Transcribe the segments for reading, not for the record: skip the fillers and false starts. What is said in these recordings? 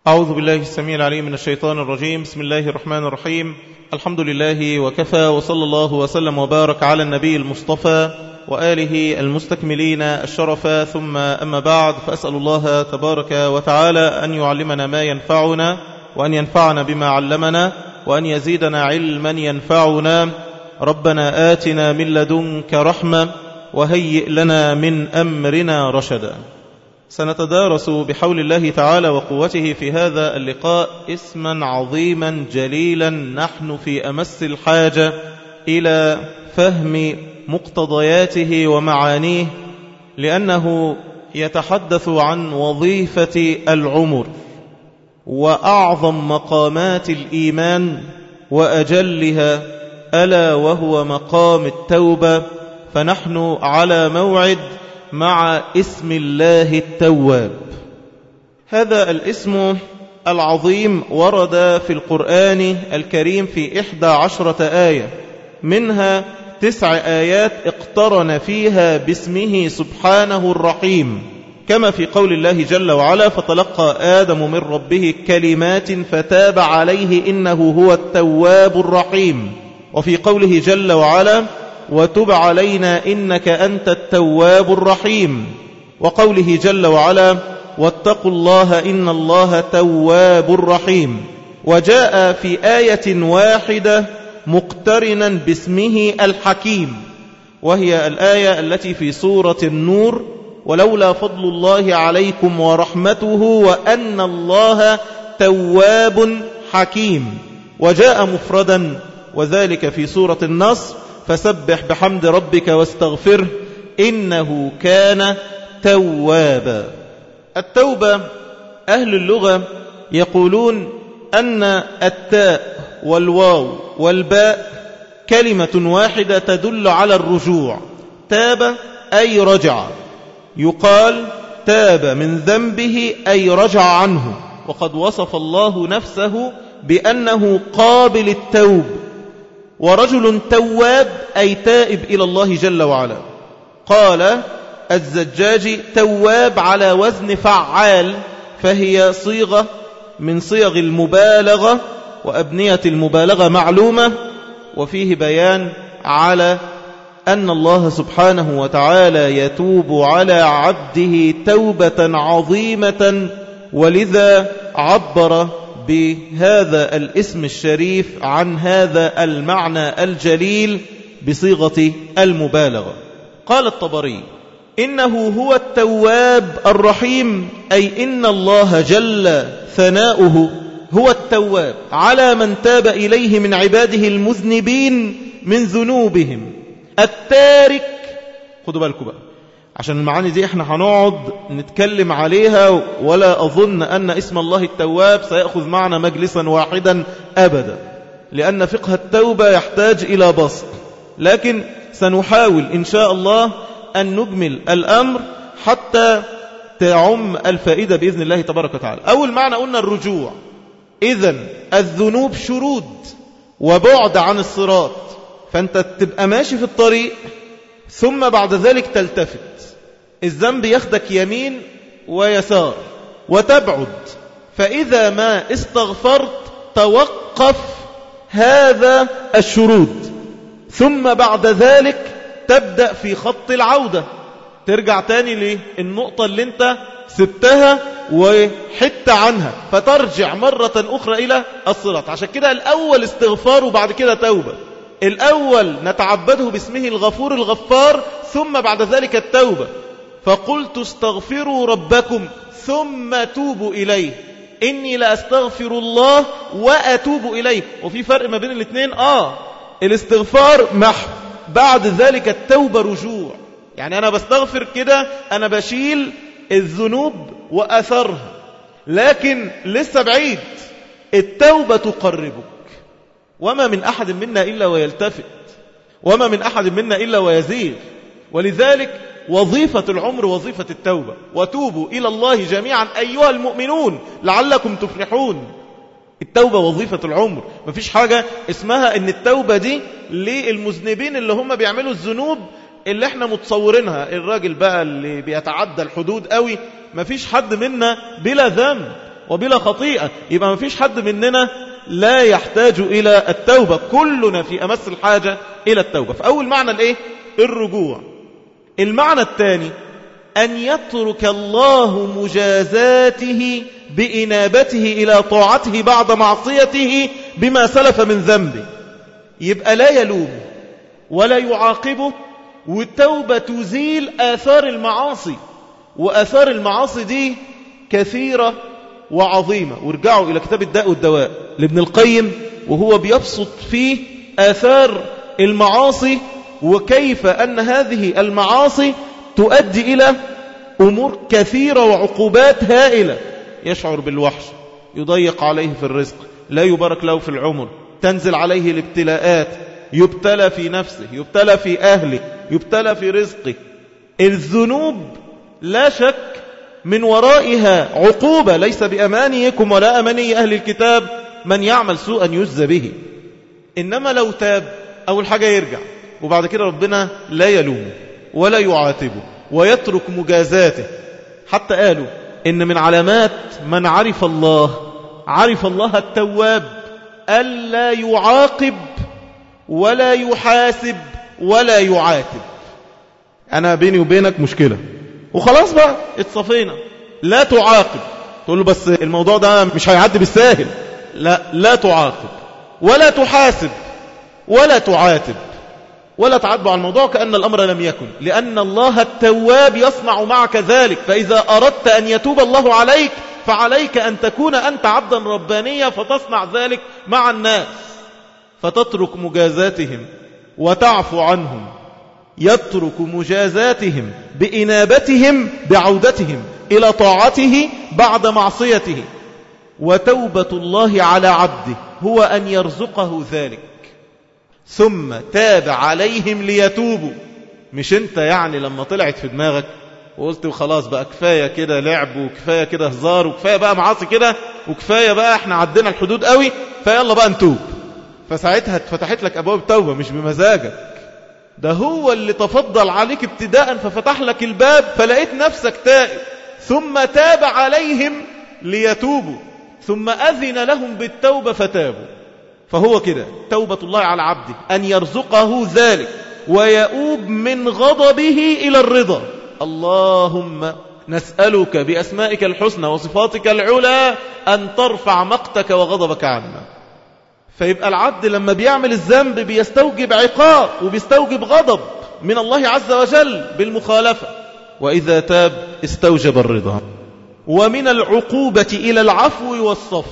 أعوذ بالله السميع العليم من الشيطان الرجيم. بسم الله الرحمن الرحيم. الحمد لله وكفى، وصلى الله وسلم وبارك على النبي المصطفى وآله المستكملين الشرفا، ثم أما بعد، فأسأل الله تبارك وتعالى أن يعلمنا ما ينفعنا، وأن ينفعنا بما علمنا، وأن يزيدنا علما ينفعنا. ربنا آتنا من لدنك رحمة وهيئ لنا من أمرنا رشدا. سنتدارس بحول الله تعالى وقوته في هذا اللقاء اسما عظيما جليلا نحن في أمس الحاجة إلى فهم مقتضياته ومعانيه، لأنه يتحدث عن وظيفة العمر وأعظم مقامات الإيمان وأجلها، ألا وهو مقام التوبة. فنحن على موعد مع اسم الله التواب. هذا الاسم العظيم ورد في القرآن الكريم في 11 آية، منها 9 آيات اقترن فيها باسمه سبحانه الرحيم، كما في قول الله جل وعلا: فتلقى آدم من ربه كلمات فتاب عليه إنه هو التواب الرحيم. وفي قوله جل وعلا: وتب علينا إنك أنت التواب الرحيم. وقوله جل وعلا: واتقوا الله إن الله تواب رحيم. وجاء في آية واحدة مقترنا باسمه الحكيم، وهي الآية التي في سورة النور: ولولا فضل الله عليكم ورحمته وأن الله تواب حكيم. وجاء مفردا وذلك في سورة النصر: فسبح بحمد ربك واستغفره إنه كان توابا. التوبة أهل اللغة يقولون أن التاء والواو والباء كلمة واحدة تدل على الرجوع. تاب أي رجع، يقال تاب من ذنبه أي رجع عنه. وقد وصف الله نفسه بأنه قابل التوب، ورجل تواب أي تائب إلى الله جل وعلا. قال الزجاجي: تواب على وزن فعال، فهي صيغة من صيغ المبالغة، وأبنية المبالغة معلومة. وفيه بيان على أن الله سبحانه وتعالى يتوب على عبده توبة عظيمة، ولذا عبر بهذا الاسم الشريف عن هذا المعنى الجليل بصيغة المبالغة. قال الطبري: إنه هو التواب الرحيم، أي إن الله جل ثناؤه هو التواب على من تاب إليه من عباده المذنبين من ذنوبهم، التارك. خدوا بالكم بقى، عشان المعاني دي احنا هنقعد نتكلم عليها، ولا أظن أن اسم الله التواب سيأخذ معنا مجلسا واحدا أبدا، لأن فقه التوبة يحتاج إلى بسط، لكن سنحاول إن شاء الله أن نجمل الأمر حتى تعم الفائدة بإذن الله تبارك وتعالى. أول معنى قلنا الرجوع، إذن الذنوب شرود وبعد عن الصراط، فأنت تبقى ماشي في الطريق ثم بعد ذلك تلتفت، الذنب ياخدك يمين ويسار وتبعد، فإذا ما استغفرت توقف هذا الشرود، ثم بعد ذلك تبدأ في خط العودة، ترجع تاني للنقطة اللي انت سبتها وحدت عنها، فترجع مرة أخرى إلى الصراط. عشان كده الأول استغفار وبعد كده توبة. الأول نتعبده باسمه الغفور الغفار، ثم بعد ذلك التوبة. فقلت استغفروا ربكم ثم توبوا إليه إني لأستغفر الله وأتوب إليه. وفي فرق ما بين الاثنين. الاستغفار محو، بعد ذلك التوبة رجوع. يعني أنا بستغفر كده، أنا بشيل الذنوب وأثرها، لكن لسه بعيد. التوبة تقربك. وما من أحد منا إلا ويلتفت، وما من أحد منا إلا ويزيغ. ولذلك وظيفة العمر وظيفة التوبة. وتوبوا إلى الله جميعا أيها المؤمنون لعلكم تفلحون. التوبة وظيفة العمر. مفيش حاجة اسمها ان التوبة دي للمذنبين اللي هم بيعملوا الذنوب اللي احنا متصورينها، الراجل بقى اللي بيتعدى الحدود قوي. مفيش حد منا بلا ذنب، وبلا خطيئة، يبقى ما فيش حد مننا لا يحتاج إلى التوبة، كلنا في أمس الحاجة إلى التوبة. فأول معنى الإيه؟ الرجوع. المعنى الثاني أن يترك الله مجازاته بإنابته إلى طاعته بعد معصيته بما سلف من ذنبه، يبقى لا يلومه ولا يعاقبه، والتوبة تزيل آثار المعاصي، وآثار المعاصي دي كثيرة وعظيمة. وارجعوا إلى كتاب الداء والدواء لابن القيم وهو بيبسط فيه آثار المعاصي، وكيف أن هذه المعاصي تؤدي إلى أمور كثيرة وعقوبات هائلة. يشعر بالوحش، يضيق عليه في الرزق، لا يبارك له في العمر، تنزل عليه الابتلاءات، يبتلى في نفسه، يبتلى في أهله، يبتلى في رزقه. الذنوب لا شك من ورائها عقوبة، ليس بأمانيكم ولا أماني أهل الكتاب من يعمل سوءا يجزى به. إنما لو تاب أول حاجة يرجع، وبعد كده ربنا لا يلومه ولا يعاتبه ويترك مجازاته. حتى قالوا إن من علامات من عرف الله التواب ألا يعاقب ولا يحاسب ولا يعاتب. أنا بيني وبينك مشكلة وخلاص بقى اتصفينا، لا تعاقب، تقول له بس الموضوع ده مش هيعدي بالساهل، لا تعاقب ولا تحاسب ولا تعاتب ولا تعاتب على الموضوع كأن الأمر لم يكن، لأن الله التواب يصنع معك ذلك. فإذا أردت أن يتوب الله عليك فعليك أن تكون أنت عبدا ربانيا فتصنع ذلك مع الناس، فتترك مجازاتهم وتعفو عنهم. يترك مجازاتهم بإنابتهم بعودتهم إلى طاعته بعد معصيته. وتوبة الله على عبده هو أن يرزقه ذلك ثم تاب عليهم ليتوبوا. مش انت يعني لما طلعت في دماغك وقلت خلاص بقى كفاية كده لعب وكفاية كده هزار وكفاية بقى معاصي كده وكفاية بقى احنا عدينا الحدود قوي فيلا بقى نتوب، فساعتها اتفتحت لك أبواب التوبة مش بمزاجك، ده هو اللي تفضل عليك ابتداء ففتح لك الباب فلقيت نفسك تائب، ثم تاب عليهم ليتوبوا، ثم أذن لهم بالتوبة فتابوا. فهو كده توبة الله على عبده أن يرزقه ذلك ويؤوب من غضبه إلى الرضا. اللهم نسألك بأسمائك الحسنى وصفاتك العلى أن ترفع مقتك وغضبك عنا. فيبقى العبد لما بيعمل الذنب بيستوجب عقاب وبيستوجب غضب من الله عز وجل بالمخالفة، وإذا تاب استوجب الرضا. ومن العقوبة إلى العفو والصفح.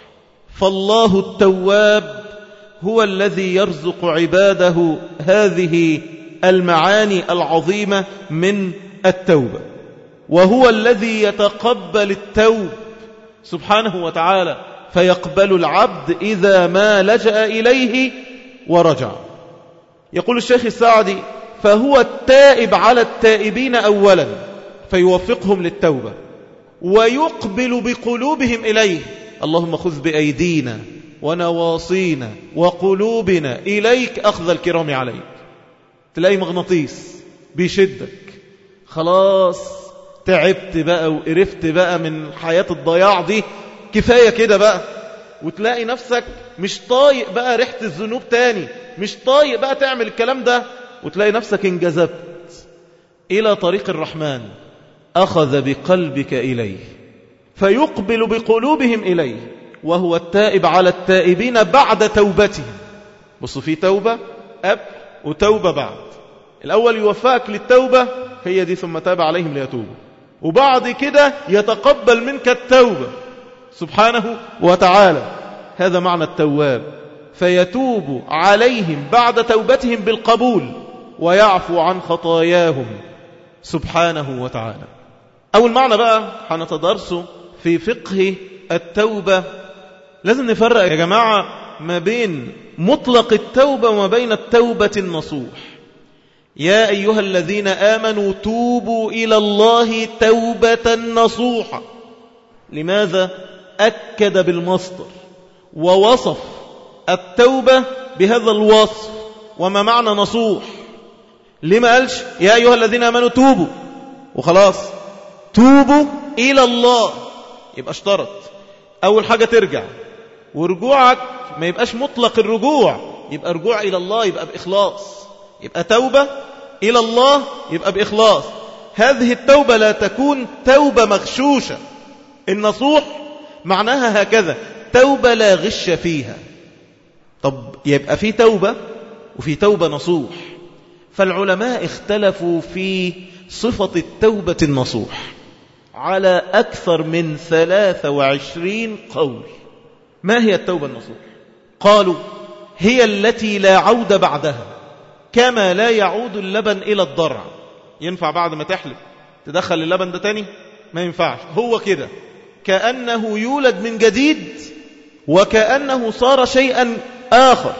فالله التواب هو الذي يرزق عباده هذه المعاني العظيمة من التوبة، وهو الذي يتقبل التوب سبحانه وتعالى، فيقبل العبد إذا ما لجأ إليه ورجع. يقول الشيخ السعدي: فهو التائب على التائبين أولا فيوفقهم للتوبة ويقبل بقلوبهم إليه. اللهم خذ بأيدينا ونواصينا وقلوبنا إليك أخذ الكرام عليك. تلاقي مغناطيس بيشدك، خلاص تعبت بقى وقرفت بقى من حياة الضياع دي، كفاية كده بقى، وتلاقي نفسك مش طايق بقى ريحة الذنوب تاني، مش طايق بقى تعمل الكلام ده، وتلاقي نفسك انجذبت إلى طريق الرحمن، أخذ بقلبك إليه فيقبل بقلوبهم إليه، وهو التائب على التائبين بعد توبتهم. بصوا، في توبة قبل وتوبة بعد. الأول يوفقك للتوبة هي دي، ثم تاب عليهم ليتوبوا، وبعد كده يتقبل منك التوبة سبحانه وتعالى. هذا معنى التواب، فيتوب عليهم بعد توبتهم بالقبول ويعفو عن خطاياهم سبحانه وتعالى. أول معنى بقى هنتدرسه في فقه التوبة. لازم نفرق يا جماعة ما بين مطلق التوبة وما بين التوبة النصوح. يا أيها الذين آمنوا توبوا إلى الله توبة نصوحا. لماذا أكد بالمصدر ووصف التوبة بهذا الوصف؟ وما معنى نصوح؟ لما قالش يا أيها الذين آمنوا توبوا وخلاص؟ توبوا إلى الله، يبقى اشترط أول حاجة ترجع، ورجوعك ما يبقاش مطلق الرجوع، يبقى رجوع إلى الله، يبقى بإخلاص، يبقى توبة إلى الله، يبقى بإخلاص. هذه التوبة لا تكون توبة مغشوشة. النصوح معناها هكذا، توبة لا غش فيها. طب يبقى في توبة وفي توبة نصوح. فالعلماء اختلفوا في صفة التوبة النصوح على أكثر من 23 قول. ما هي التوبة النصوح؟ قالوا هي التي لا عود بعدها، كما لا يعود اللبن إلى الضرع. ينفع بعد ما تحلب تدخل اللبن ده تاني؟ ما ينفعش. هو كده كأنه يولد من جديد، وكأنه صار شيئا آخر.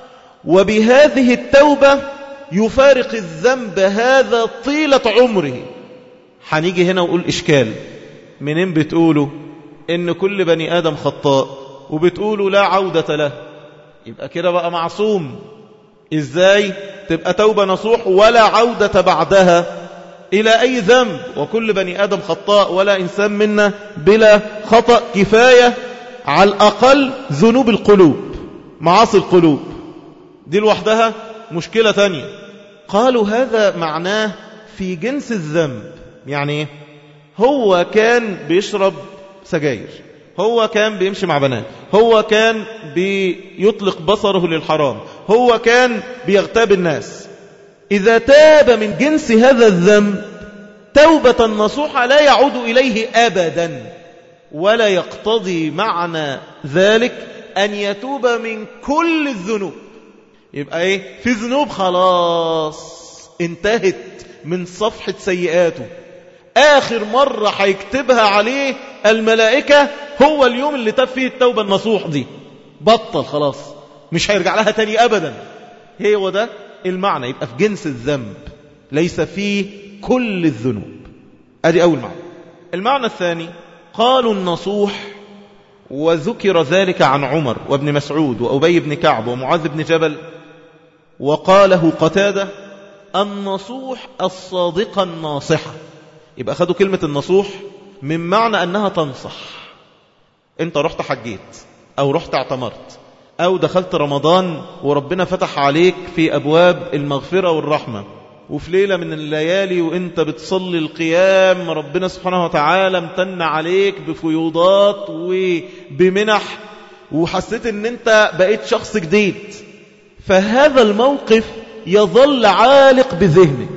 وبهذه التوبة يفارق الذنب هذا طيلة عمره. هنيجي هنا وقول إشكال، منين بتقولوا إن كل بني آدم خطاء وبتقولوا لا عودة له؟ يبقى كده بقى معصوم. إزاي تبقى توبة نصوح ولا عودة بعدها إلى أي ذنب؟ وكل بني آدم خطاء، ولا إنسان منا بلا خطأ. كفاية على الأقل ذنوب القلوب، معاصي القلوب، دي لوحدها مشكلة ثانية. قالوا هذا معناه في جنس الذنب. يعني إيه؟ هو كان بيشرب سجاير، هو كان بيمشي مع بنات، هو كان بيطلق بصره للحرام، هو كان بيغتاب الناس. إذا تاب من جنس هذا الذنب توبة نصوحة لا يعود إليه أبدا، ولا يقتضي معنى ذلك أن يتوب من كل الذنوب. يبقى إيه؟ في ذنوب خلاص انتهت من صفحة سيئاته، آخر مرة هيكتبها عليه الملائكة هو اليوم اللي تاب فيه التوبة النصوح دي. بطل خلاص، مش هيرجع لها تاني أبدا. هو ده المعنى، يبقى في جنس الذنب ليس فيه كل الذنوب. أدي أول معنى. المعنى الثاني، قالوا النصوح، وذكر ذلك عن عمر وابن مسعود وأبي بن كعب ومعاذ بن جبل، وقاله قتادة، النصوح الصادقة الناصحة. يبقى أخذوا كلمة النصوح من معنى أنها تنصح. أنت رحت حجيت أو رحت اعتمرت أو دخلت رمضان وربنا فتح عليك في أبواب المغفرة والرحمة، وفي ليلة من الليالي وانت بتصلي القيام ربنا سبحانه وتعالى امتن عليك بفيوضات وبمنح، وحسيت ان انت بقيت شخص جديد. فهذا الموقف يظل عالق بذهنك،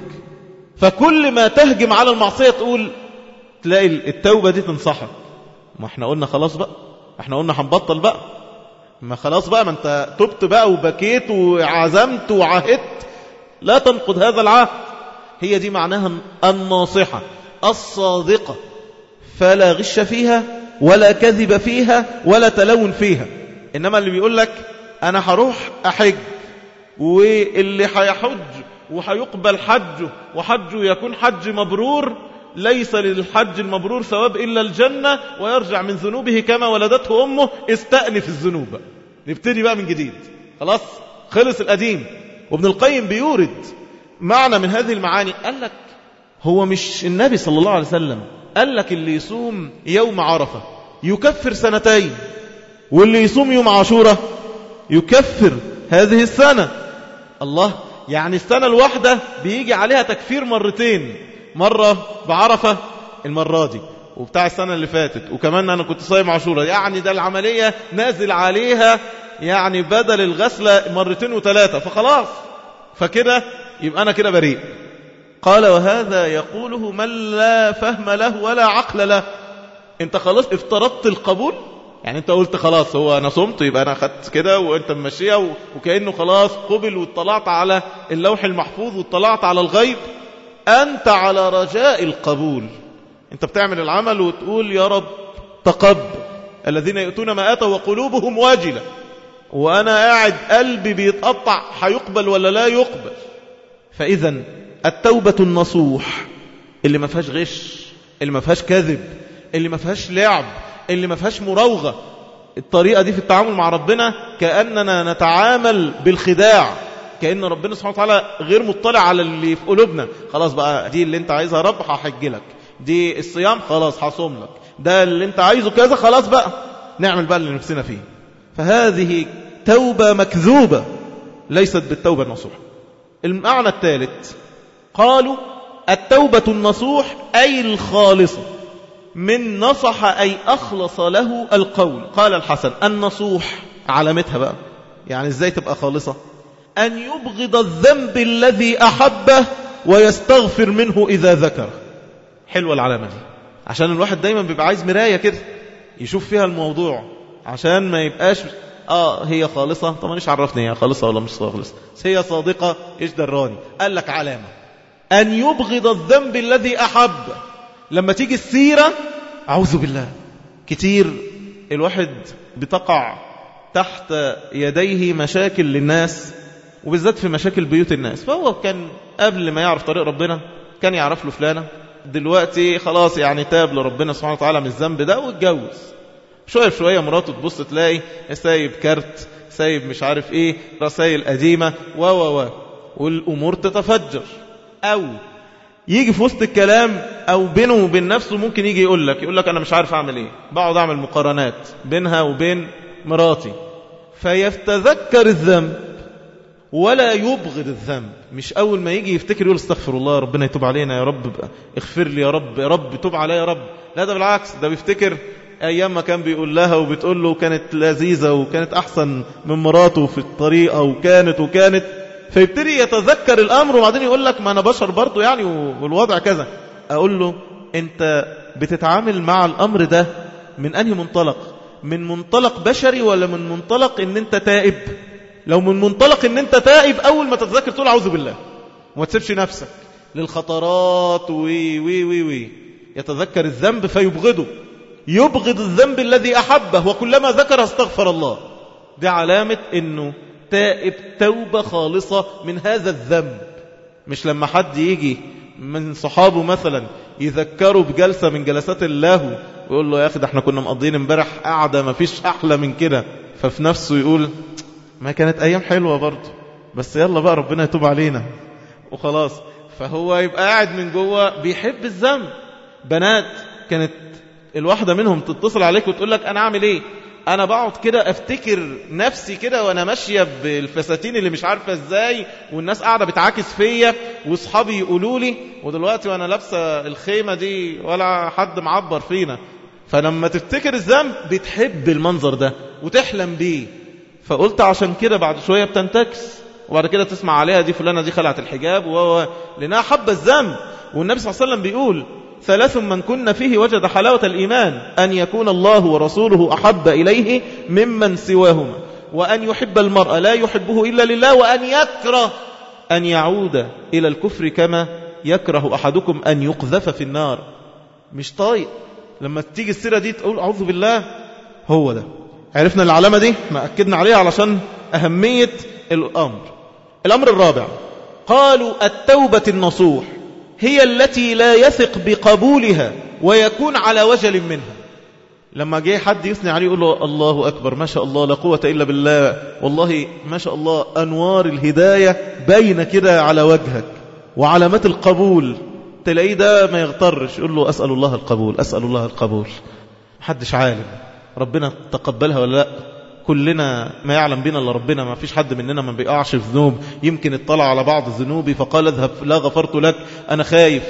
فكل ما تهجم على المعصية تقول، تلاقي التوبة دي تنصحك. ما احنا قلنا خلاص بقى، احنا قلنا هنبطل بقى، ما خلاص بقى، ما انت تبت بقى وبكيت وعزمت وعهدت، لا تنقض هذا العهد. هي دي معناها الناصحة الصادقة، فلا غش فيها ولا كذب فيها ولا تلون فيها. إنما اللي بيقول لك أنا هروح أحج، واللي هيحج وهيقبل حجه وحجه يكون حج مبرور، ليس للحج المبرور ثواب إلا الجنة، ويرجع من ذنوبه كما ولدته أمه. استأنف الذنوب، نبتدي بقى من جديد، خلاص خلص القديم. وابن القيم بيورد معنى من هذه المعاني، قال لك هو مش النبي صلى الله عليه وسلم قال لك اللي يصوم يوم عرفة يكفر سنتين، واللي يصوم يوم عاشوراء يكفر هذه السنة؟ الله، يعني السنة الواحدة بيجي عليها تكفير مرتين، مرة بعرفة المرة دي، وبتاع السنة اللي فاتت، وكمان أنا كنت صايم عاشوراء. يعني ده العملية نازل عليها يعني بدل الغسلة مرتين وثلاثة، فخلاص، فكده يبقى أنا كده بريء. قال وهذا يقوله من لا فهم له ولا عقل له. انت خلاص افترضت القبول، يعني انت قلت خلاص هو أنا صمت يبقى أنا أخذت كده، وانت ممشيها وكأنه خلاص قبل، واطلعت على اللوح المحفوظ واطلعت على الغيب. أنت على رجاء القبول، انت بتعمل العمل وتقول يا رب تقبل. الذين يؤتون ما آتوا وقلوبهم واجلة، وأنا قاعد قلبي بيتقطع، هيقبل ولا لا يقبل؟ فإذا التوبة النصوح اللي ما فيهاش غش، اللي ما فيهاش كذب، اللي ما فيهاش لعب، اللي ما فيهاش مراوغة. الطريقة دي في التعامل مع ربنا كأننا نتعامل بالخداع، كأن ربنا سبحانه وتعالى غير مطلع على اللي في قلوبنا. خلاص بقى، دي اللي انت عايزها يا رب هحج لك، دي الصيام خلاص هصوم لك، ده اللي انت عايزه كذا خلاص بقى. نعمل بقى اللي نفسنا فيه. فهذه توبة مكذوبة ليست بالتوبة النصوح. المعنى الثالث قالوا التوبة النصوح أي الخالصة من نصح أي أخلص له القول. قال الحسن النصوح علامتها بقى يعني ازاي تبقى خالصة أن يبغض الذنب الذي أحبه ويستغفر منه إذا ذكره. حلوة العلامة دي عشان الواحد دايما بيبقى عايز مراية كده يشوف فيها الموضوع عشان ما يبقاش هي خالصة. طب مش عرفني هي خالصة ولا مش خالصة، هي صادقة ايش دراني. قال لك علامة أن يبغض الذنب الذي أحب. لما تيجي السيرة أعوذ بالله كتير الواحد بتقع تحت يديه مشاكل للناس وبالذات في مشاكل بيوت الناس. فهو كان قبل ما يعرف طريق ربنا كان يعرف له فلانة، دلوقتي خلاص يعني تاب لربنا سبحانه وتعالى من الذنب ده واتجوز. شوية بشوية مراته تبص تلاقي سايب كارت، سايب مش عارف ايه، رسائل قديمة والأمور تتفجر. أو يجي في وسط الكلام أو بينه وبين نفسه ممكن يجي يقول لك أنا مش عارف أعمل إيه، بقعد أعمل مقارنات بينها وبين مراتي، فيتذكر الذنب ولا يبغض الذنب. مش أول ما يجي يفتكر يقول استغفر الله ربنا يتوب علينا يا رب، اغفر لي يا رب، يا رب توب علي يا رب. لا ده بالعكس، ده بيفتكر أيام ما كان بيقول لها وبتقول له كانت لذيذة وكانت أحسن من مراته في الطريقة وكانت فيبتدي يتذكر الأمر وبعدين يقول لك ما أنا بشر برضو يعني والوضع كذا. أقول له أنت بتتعامل مع الأمر ده من أنهي منطلق؟ من منطلق بشري ولا من منطلق أن أنت تائب؟ لو من منطلق أن أنت تائب أول ما تتذكر تقول أعوذ بالله وما تسيبش نفسك للخطرات يتذكر الذنب فيبغضه. يبغض الذنب الذي أحبه وكلما ذكر استغفر الله. دي علامة أنه تائب توبة خالصة من هذا الذنب. مش لما حد يجي من صحابه مثلا يذكروا بجلسة من جلسات اللهو ويقول له يا أخي ده احنا كنا مقضين امبارح قاعدة ما فيش أحلى من كده، ففي نفسه يقول ما كانت أيام حلوة برضه بس يلا بقى ربنا يتوب علينا وخلاص. فهو يبقى قاعد من جوه بيحب الذنب. بنات كانت الواحدة منهم تتصل عليك وتقول لك أنا أعمل إيه؟ أنا بقعد كده أفتكر نفسي كده وأنا ماشية بالفساتين اللي مش عارفة إزاي والناس قاعدة بتعاكس فيا وصحابي يقولوا لي، ودلوقتي وأنا لابسة الخيمة دي ولا حد معبر فينا. فلما تفتكر الذنب بتحب المنظر ده وتحلم بيه. فقلت عشان كده بعد شوية بتنتكس وبعد كده تسمع عليها دي فلانة دي خلعت الحجاب لأنها حب الذنب. والنبي صلى الله عليه وسلم بيقول 3 من كن فيه وجد حلاوة الإيمان أن يكون الله ورسوله أحب إليه ممن سواهما، وأن يحب المرء لا يحبه إلا لله، وأن يكره أن يعود إلى الكفر كما يكره أحدكم أن يقذف في النار. مش طايق لما تيجي السيرة دي تقول أعوذ بالله. هو ده عرفنا العلامة دي ما أكدنا عليها علشان أهمية الأمر. الأمر الرابع قالوا التوبة النصوح هي التي لا يثق بقبولها ويكون على وجل منها. لما جاء حد يثني عليه يقول له الله أكبر ما شاء الله لا قوة إلا بالله، والله ما شاء الله أنوار الهداية باينة كده على وجهك وعلامات القبول، تلاقيه ده ما يغترش يقول له أسأل الله القبول أسأل الله القبول. محدش عالم ربنا تقبلها ولا لا، كلنا ما يعلم بنا إلا ربنا، ما فيش حد مننا ما بيقعش في ذنوب. يمكن اطلع على بعض ذنوبي فقال اذهب لا غفرت لك أنا خايف.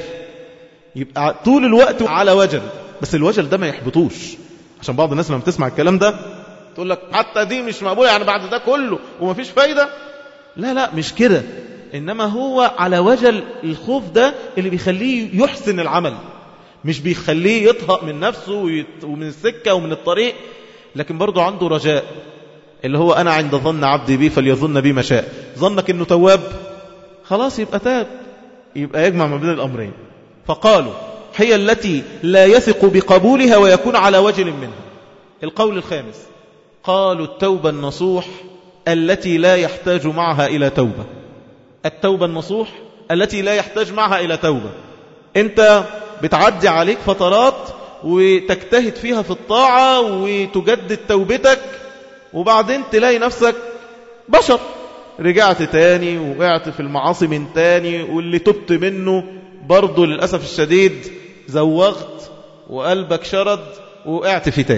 يبقى طول الوقت على وجل، بس الوجل ده ما يحبطوش. عشان بعض الناس لما بتسمع الكلام ده تقول لك حتى دي مش مقبولة يعني بعد ده كله وما فيش فايدة. لا مش كده، إنما هو على وجل الخوف ده اللي بيخليه يحسن العمل، مش بيخليه يطهق من نفسه ومن السكة ومن الطريق، لكن برضو عنده رجاء اللي هو أنا عند ظن عبدي بي فليظن بي ما شاء. ظنك إنه تواب خلاص يبقى تاب، يبقى يجمع ما بين الأمرين. فقالوا هي التي لا يثق بقبولها ويكون على وجل منها. القول الخامس قالوا التوبة النصوح التي لا يحتاج معها إلى توبة. التوبة النصوح التي لا يحتاج معها إلى توبة. أنت بتعدي عليك فترات وتجتهد فيها في الطاعة وتجدد توبتك، وبعدين تلاقي نفسك بشر رجعت تاني وقعت في المعاصي من تاني، واللي تبت منه برضو للأسف الشديد زوغت وقلبك شرد وقعت في تاني.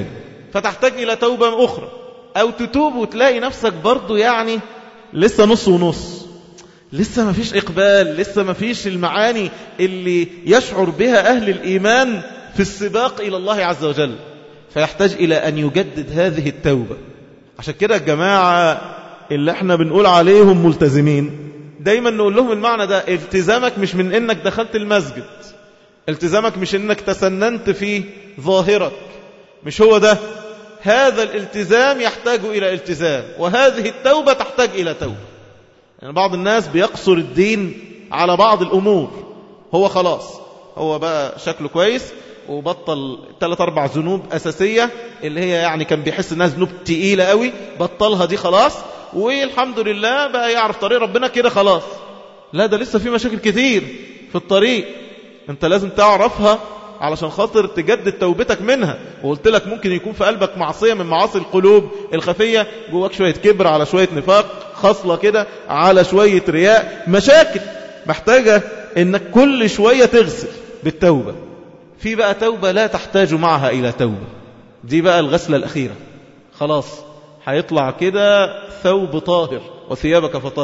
فتحتاج إلى توبة أخرى، أو تتوب وتلاقي نفسك برضو يعني لسه نص ونص، لسه ما فيش إقبال، لسه ما فيش المعاني اللي يشعر بها أهل الإيمان في السباق إلى الله عز وجل، فيحتاج إلى أن يجدد هذه التوبة. عشان كده الجماعة اللي احنا بنقول عليهم ملتزمين دايما نقول لهم المعنى ده: التزامك مش من انك دخلت المسجد، التزامك مش انك تسننت في ظاهرك، مش هو ده. هذا الالتزام يحتاج إلى التزام، وهذه التوبة تحتاج إلى توبة. يعني بعض الناس بيقصر الدين على بعض الأمور، هو خلاص هو بقى شكله كويس وبطل 3-4 ذنوب أساسية اللي هي يعني كان بيحس انها ذنوب تقيلة قوي، بطلها دي خلاص والحمد لله بقى يعرف طريق ربنا كده خلاص. لا، ده لسه في مشاكل كتير في الطريق، انت لازم تعرفها علشان خاطر تجدد توبتك منها. وقلت لك ممكن يكون في قلبك معصية من معاصي القلوب الخفية، جواك شوية كبر على شوية نفاق، خصلة كده على شوية رياء، مشاكل محتاجة انك كل شوية تغسل بالتوبة. في بقى توبة لا تحتاج معها إلى توبة، دي بقى الغسلة الأخيرة، خلاص هيطلع كده ثوب طاهر وثيابك فطاهر،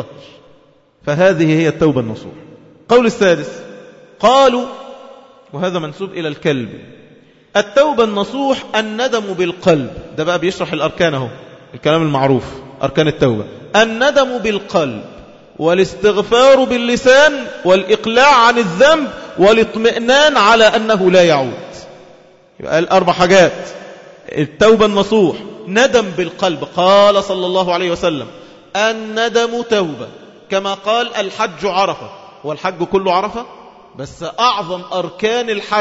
فهذه هي التوبة النصوح. قول السادس، قالوا وهذا منسوب إلى الكلب: التوبة النصوح الندم بالقلب. ده بقى بيشرح الأركان اهو، الكلام المعروف أركان التوبة: الندم بالقلب، والاستغفار باللسان، والإقلاع عن الذنب، والاطمئنان على أنه لا يعود. يبقى الأربع حاجات. التوبة النصوح ندم بالقلب، قال صلى الله عليه وسلم: الندم توبة، كما قال الحج عرفة. والحج كله عرفة، بس أعظم أركان الحج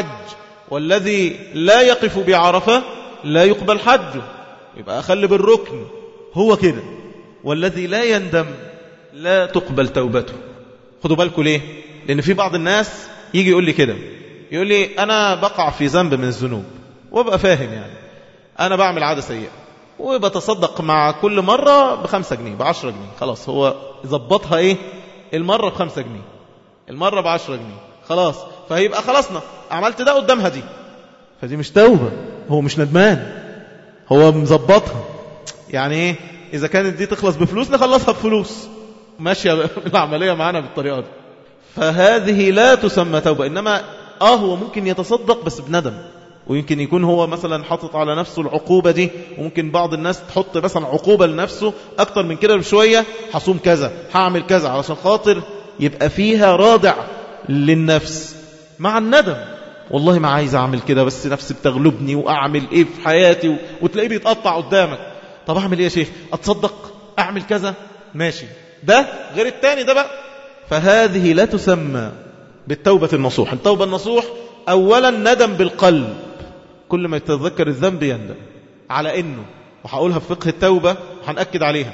والذي لا يقف بعرفة لا يقبل حجه، يبقى أخلي بالركن هو كده. والذي لا يندم لا تقبل توبته. خدوا بالكم ليه؟ لأن في بعض الناس يجي يقول لي كده، يقول لي أنا بقع في ذنب من الذنوب وابقى فاهم يعني أنا بعمل عادة سيئة وبتصدق مع كل مرة ب5 جنيه ب10 جنيه، خلاص هو يظبطها إيه؟ المرة ب5 جنيه، المرة ب10 جنيه، خلاص فهيبقى خلصنا عملت ده قدامها دي. فدي مش توبة، هو مش ندمان، هو مظبطها. يعني إيه؟ إذا كانت دي تخلص بفلوس نخلصها بفلوس، ماشية العملية معنا بالطريقة دي. فهذه لا تسمى توبة. إنما هو ممكن يتصدق بس بندم، ويمكن يكون هو مثلا حاطط على نفسه العقوبة دي، وممكن بعض الناس تحط مثلا عقوبة لنفسه أكتر من كده بشوية، حصوم كذا، هعمل كذا، علشان خاطر يبقى فيها رادع للنفس مع الندم. والله ما عايز أعمل كده بس نفسي بتغلبني، وأعمل إيه في حياتي، وتلاقيه بيتقطع قدامك. طب أعمل إيه يا شيخ؟ أتصدق، أعمل كذا، ماشي، ده غير التاني ده بقى. فهذه لا تسمى بالتوبة النصوح. التوبة النصوح أولا ندم بالقلب، كل ما يتذكر الذنب يندم على إنه، وهقولها في فقه التوبة وهنأكد عليها.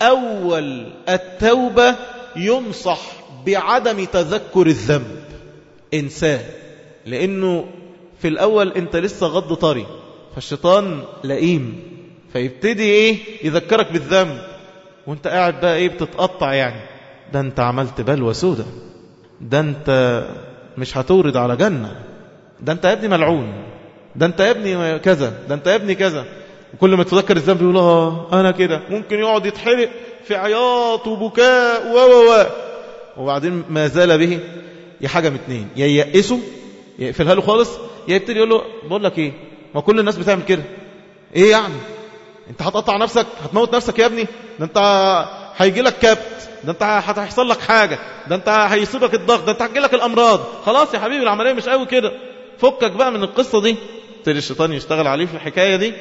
أول التوبة ينصح بعدم تذكر الذنب، انساه، لأنه في الأول أنت لسه غض طري، فالشيطان لئيم، فيبتدي إيه؟ يذكرك بالذنب وانت قاعد بقى إيه؟ بتتقطع يعني، ده انت عملت بلوى سودة، ده انت مش هتورد على جنة، ده انت يا ابني ملعون، ده انت يا ابني كذا، ده انت يا ابني كذا. وكل ما تذكر الذنب يقول انا كده، ممكن يقعد يتحرق في عياط وبكاء وبعدين ما زال به حاجة من اتنين: يا ييأسه يقفلها له خالص، يا يبتدي يقول له بقول لك ايه، ما كل الناس بتعمل كده، ايه يعني انت هتقطع نفسك، هتموت نفسك يا ابني، ده انت هيجي لك كبت، ده انت هيحصل لك حاجة، ده انت هيصيبك الضغط، ده انت هتجي لك الامراض، خلاص يا حبيبي العملية مش قوي كده، فكك بقى من القصة دي. تري الشيطان يشتغل عليه في الحكاية دي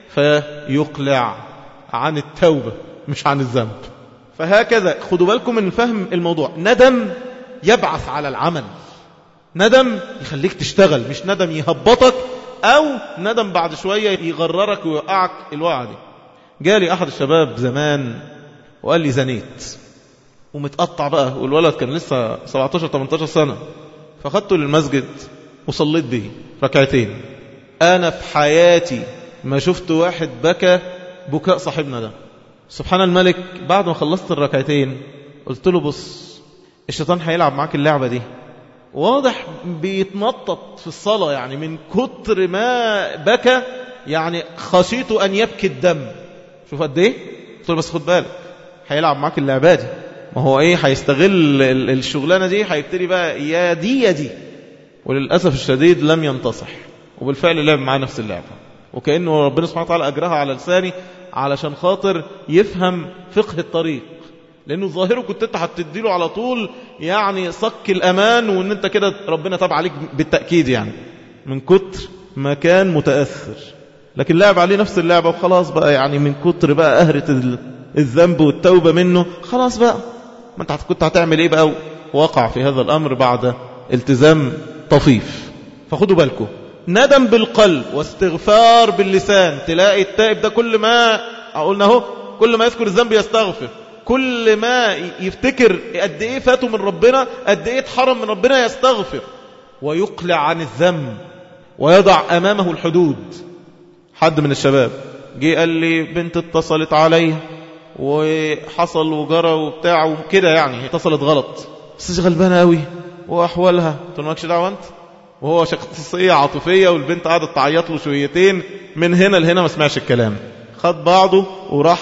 فيقلع عن التوبة مش عن الذنب. فهكذا خدوا بالكم من فهم الموضوع. ندم يبعث على العمل، ندم يخليك تشتغل، مش ندم يهبطك أو ندم بعد شوية يغررك ويوقعك الوقعة دي. جالي أحد الشباب زمان وقال لي زنيت، ومتقطع بقى، والولد كان لسه 17-18 سنة، فخدته للمسجد وصليت به 2 ركعتين. أنا في حياتي ما شفت واحد بكى بكاء صاحبنا ده. سبحان الملك، بعد ما خلصت 2 ركعتين قلت له بص، الشيطان هيلعب معاك اللعبة دي، واضح بيتنطط في الصلاة يعني من كتر ما بكى يعني خشيت أن يبكي الدم. شوف قد ايه. قلت له بس خد بالك هيلعب معاك اللعبة دي، ما هو ايه هيستغل الشغلانة دي، هيبتدي بقى يا دي يا دي. وللأسف الشديد لم ينتصح، وبالفعل لعب معاه نفس اللعبة، وكأنه ربنا سبحانه وتعالى أجرها على لساني علشان خاطر يفهم فقه الطريق. لأنه ظاهره كنت انت هتديله على طول يعني صك الأمان، وان انت كده ربنا تاب عليك بالتأكيد يعني من كتر ما كان متأثر. لكن لعب عليه نفس اللعبة وخلاص بقى، يعني من كتر بقى أهرة الذنب والتوبة منه خلاص بقى. ما انت كنت هتعمل ايه بقى؟ وقع في هذا الأمر بعد التزام طفيف. فخدوا بالكم، ندم بالقلب واستغفار باللسان. تلاقي التائب ده كل ما قلنا اهو، كل ما يذكر الذنب يستغفر، كل ما يفتكر قد ايه فاته من ربنا، قد ايه اتحرم من ربنا، يستغفر ويقلع عن الذنب ويضع امامه الحدود. حد من الشباب جه قال لي بنت اتصلت عليها وحصل وجرى وبتاع وكده، يعني اتصلت غلط بس غلبانه قوي واحوالها. قلت له مالكش دعوه انت. وهو شخصيه عاطفيه والبنت قعدت تعيط له شويتين من هنا لهنا، ما سمعش الكلام، خد بعضه وراح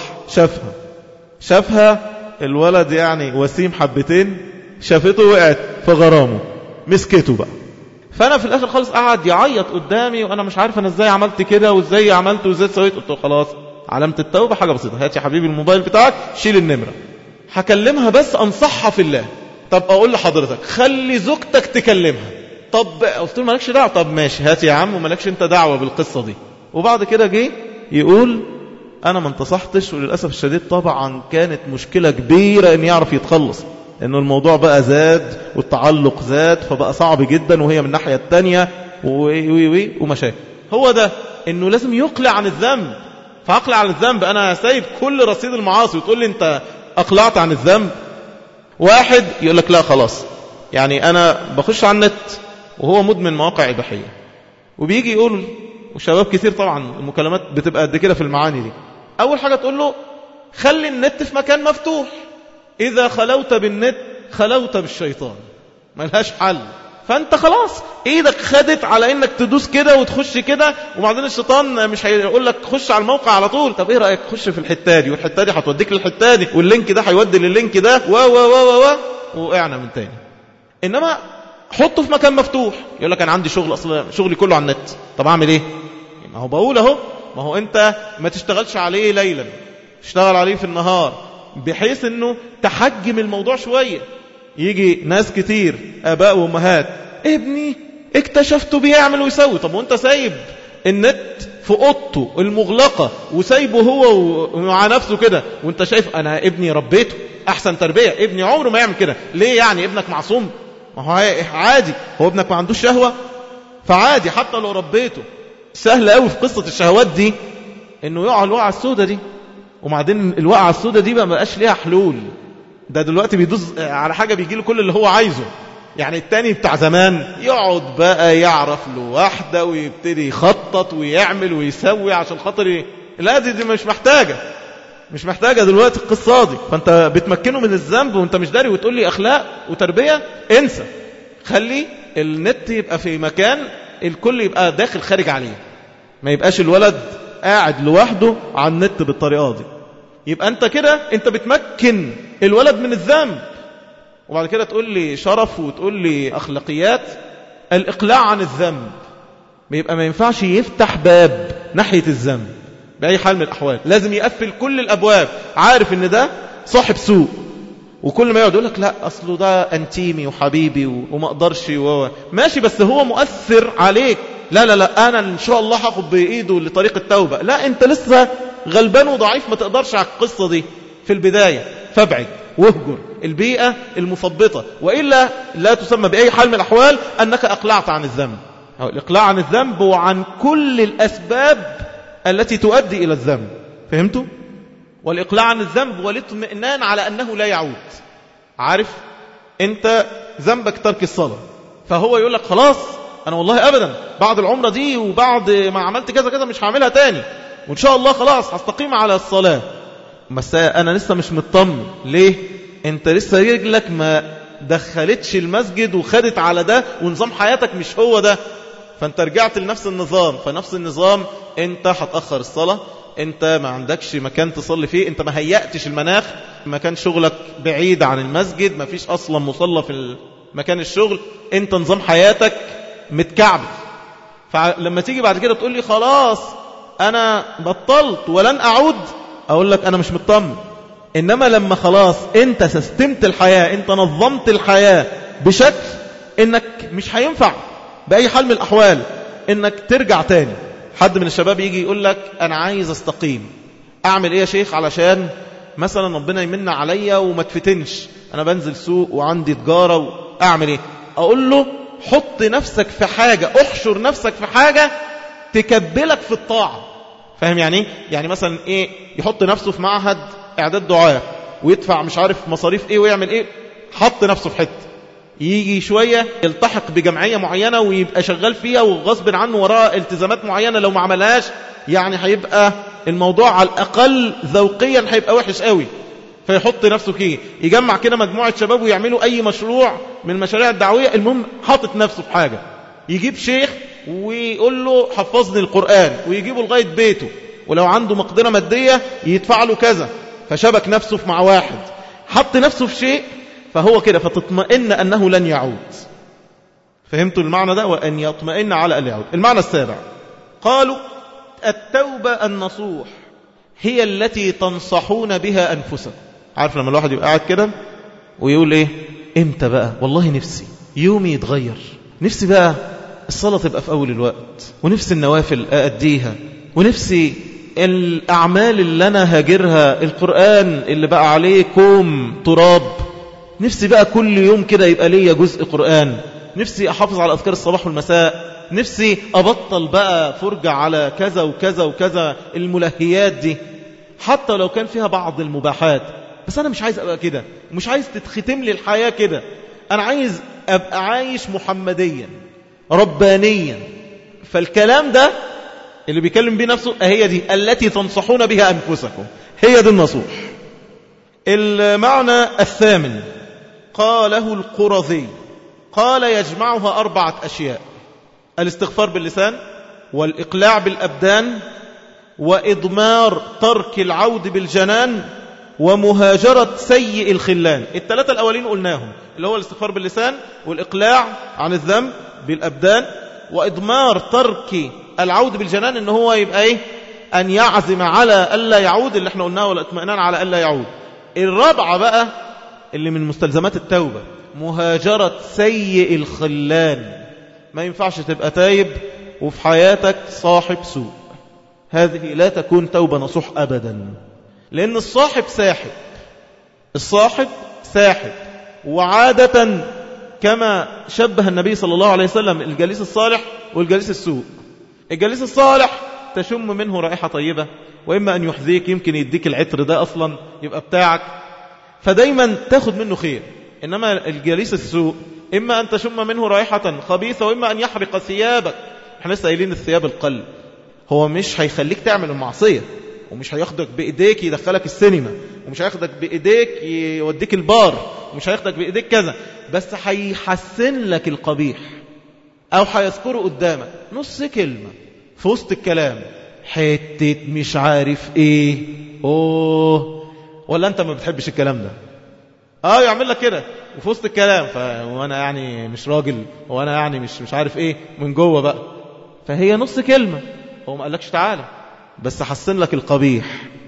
شافها الولد يعني وسيم حبتين، شافته وقعت في غرامه، مسكته بقى. فانا في الاخر خالص قعد يعيط قدامي وانا مش عارف انا ازاي عملت كده وازاي عملت وازاي سويت. قلت له خلاص علامه التوبه حاجه بسيطه، هات يا حبيبي الموبايل بتاعك شيل النمره، هكلمها بس انصحها في الله. طب اقول لحضرتك خلي زوجتك تكلمها. طب قلت له مالكش دعوه. طب ماشي هات يا عم ومالكش انت دعوه بالقصه دي. وبعد كده جه يقول انا ما انتصحتش، وللاسف الشديد طبعا كانت مشكله كبيره ان يعرف يتخلص، لأنه الموضوع بقى زاد والتعلق زاد، فبقى صعب جدا، وهي من الناحية التانية ومشاكل. هو ده إنه لازم يقلع عن الذنب. فأقلع عن الذنب، أنا سايب كل رصيد المعاصي وتقول لي أنت أقلعت عن الذنب. واحد يقول لك لا خلاص، يعني أنا بخش على النت وهو مدمن مواقع إباحية، وبيجي يقول، وشباب كثير طبعا المكالمات بتبقى قد كده في المعاني دي. أول حاجة تقول له خلي النت في مكان مفتوح، إذا خلوت بالنت خلوت بالشيطان، ملهاش حل. فأنت خلاص إيدك خدت على إنك تدوس كده وتخش كده، وبعدين الشيطان مش هيقول لك خش على الموقع على طول. طب إيه رأيك خش في الحتة دي، والحتة دي هتوديك للحتة دي، واللينك ده هيودي لللينك ده وقعنا من تاني. إنما حطه في مكان مفتوح. يقول لك أنا عندي شغل، أصلا شغلي كله على النت. طب أعمل إيه؟ ما هو بقول أهو، ما هو أنت ما تشتغلش عليه ليلا، تشتغل عليه في النهار، بحيث انه تحجم الموضوع شوية. يجي ناس كتير اباء وامهات، ابني اكتشفته بيعمل ويسوي. طب وانت سايب النت في اوضته المغلقة وسايبه هو مع نفسه كده، وانت شايف انا ابني ربيته احسن تربية، ابني عمره ما يعمل كده. ليه يعني ابنك معصوم؟ ما هو عادي، هو ابنك ما عندوش شهوة، فعادي حتى لو ربيته. سهل قوي في قصة الشهوات دي انه يقع الوقعة السوداء دي. وبعدين الوقعة السوداء دي ما بقاش ليها حلول، ده دلوقتي بيدوز على حاجة بيجي له كل اللي هو عايزه. يعني التاني بتاع زمان يقعد بقى يعرف له واحدة ويبتدي يخطط ويعمل ويسوي عشان خاطر لا دي مش محتاجة دلوقتي القصة دي. فانت بتمكنه من الذنب وانت مش داري، وتقول لي اخلاق وتربية، انسى. خلي النت يبقى في مكان الكل يبقى داخل خارج عليه، ما يبقاش الولد قاعد لوحده على النت بالطريقة دي. يبقى انت كده انت بتمكن الولد من الذنب. وبعد كده تقول لي شرف وتقول لي أخلاقيات. الإقلاع عن الذنب بيبقى ما ينفعش يفتح باب ناحية الذنب بأي حال من الأحوال، لازم يقفل كل الأبواب. عارف ان ده صاحب سوء، وكل ما يقعد يقول لك لا أصله ده أنتيمي وحبيبي وما أقدرش ماشي، بس هو مؤثر عليك. لا أنا إن شاء الله هاخد بإيده لطريق التوبة. لا أنت لسه غلبان وضعيف، ما تقدرش على القصة دي في البداية. فابعد واهجر البيئة المثبطة، وإلا لا تسمى بأي حال من الأحوال أنك أقلعت عن الذنب. الإقلاع عن الذنب وعن كل الأسباب التي تؤدي إلى الذنب. فهمتوا؟ والإقلاع عن الذنب والاطمئنان على أنه لا يعود. عارف أنت ذنبك ترك الصلاة، فهو يقول لك خلاص أنا والله أبدا بعد العمرة دي وبعد ما عملت كذا كذا مش هعملها تاني، وإن شاء الله خلاص هستقيم على الصلاة. بس أنا لسه مش مطمن. ليه؟ أنت لسه رجلك ما دخلتش المسجد وخدت على ده، ونظام حياتك مش هو ده، فأنت رجعت لنفس النظام. فنفس النظام انت هتأخر الصلاة، انت ما عندكش مكان تصلي فيه، انت ما هيأتش المناخ، مكان شغلك بعيد عن المسجد، ما فيش اصلا مصلى في مكان الشغل، انت نظام حياتك متكعبل. فلما تيجي بعد كده تقول لي خلاص انا بطلت ولن اعود، اقول لك انا مش مطمن. انما لما خلاص انت سستمت الحياة، انت نظمت الحياة بشكل انك مش هينفع باي حال من الاحوال انك ترجع تاني. حد من الشباب يجي يقول لك انا عايز استقيم، اعمل ايه يا شيخ علشان مثلا ربنا يمن عليا وما تفتنش، انا بنزل سوق وعندي تجارة واعمل ايه؟ اقول له حط نفسك في حاجة، احشر نفسك في حاجة تكبلك في الطاعة. فاهم يعني؟ يعني مثلا ايه، يحط نفسه في معهد اعداد دعاء ويدفع مش عارف مصاريف ايه ويعمل ايه، حط نفسه في حته، يجي شوية يلتحق بجمعية معينة ويبقى شغال فيها وغصب عنه وراء التزامات معينة، لو ما عملهاش يعني هيبقى الموضوع على الأقل ذوقيا هيبقى وحش قوي، فيحط نفسه فيه. يجمع كده مجموعة شباب ويعملوا أي مشروع من المشاريع الدعوية، المهم حاطط نفسه في حاجة. يجيب شيخ ويقول له حفظني القرآن ويجيبه لغاية بيته، ولو عنده مقدرة مادية يدفع له كذا، فشبك نفسه مع واحد، حط نفسه في شيء، فهو كده فتطمئن أنه لن يعود. فهمتوا المعنى ده؟ وأن يطمئن على أن يعود. المعنى السابع قالوا التوبة النصوح هي التي تنصحون بها أنفسكم. عارف لما الواحد يبقى قاعد كده ويقول إيه، إمتى بقى والله نفسي يومي يتغير، نفسي بقى الصلاة تبقى في أول الوقت، ونفسي النوافل أأديها، ونفسي الأعمال اللي أنا هاجرها، القرآن اللي بقى عليه كوم تراب، نفسي بقى كل يوم كده يبقى ليا جزء قرآن، نفسي أحافظ على أذكار الصباح والمساء، نفسي أبطل بقى فرجة على كذا وكذا وكذا الملهيات دي، حتى لو كان فيها بعض المباحات، بس أنا مش عايز أبقى كده، مش عايز تتختم لي الحياة كده، أنا عايز أبقى عايش محمديا ربانيا. فالكلام ده اللي بيكلم بيه نفسه هي دي التي تنصحون بها أنفسكم، هي دي النصوح. المعنى الثامن قاله القرظي، قال يجمعها 4 أشياء: الاستغفار باللسان، والإقلاع بالأبدان، وإضمار ترك العود بالجنان، ومهاجرة سيء الخلان. ال3 الأولين قلناهم، اللي هو الاستغفار باللسان، والإقلاع عن الذنب بالأبدان، وإضمار ترك العود بالجنان، إن هو يبقى إيه، أن يعزم على ألا يعود، اللي احنا قلناه، والاطمئنان على ألا يعود. الرابعة بقى اللي من مستلزمات التوبة، مهاجرة سيء الخلان. ما ينفعش تبقى تايب وفي حياتك صاحب سوء، هذه لا تكون توبة نصوح أبدا، لأن الصاحب ساحب، الصاحب ساحب. وعادة كما شبه النبي صلى الله عليه وسلم الجليس الصالح والجليس السوء، الجليس الصالح تشم منه رائحة طيبة، وإما أن يحذيك، يمكن يديك العطر ده أصلا يبقى بتاعك، فدايما تاخد منه خير. إنما الجليس السوء إما أن تشم منه رائحة خبيثة، وإما أن يحرق ثيابك. احنا لسه قايلين الثياب القلب، هو مش هيخليك تعمل المعصية، ومش هياخدك بإيديك يدخلك السينما، ومش هياخدك بإيديك يوديك البار، ومش هياخدك بإيديك كذا، بس هيحسن لك القبيح، أو هيذكره قدامك نص كلمة في وسط الكلام، حتة مش عارف إيه، أوه، ولا أنت ما بتحبش الكلام ده؟ يعمل لك كده وفي وسط الكلام، وانا يعني مش راجل، وانا يعني مش عارف ايه من جوه بقى، فهي نص كلمة، هو ما قالكش تعالى، بس حسن لك القبيح.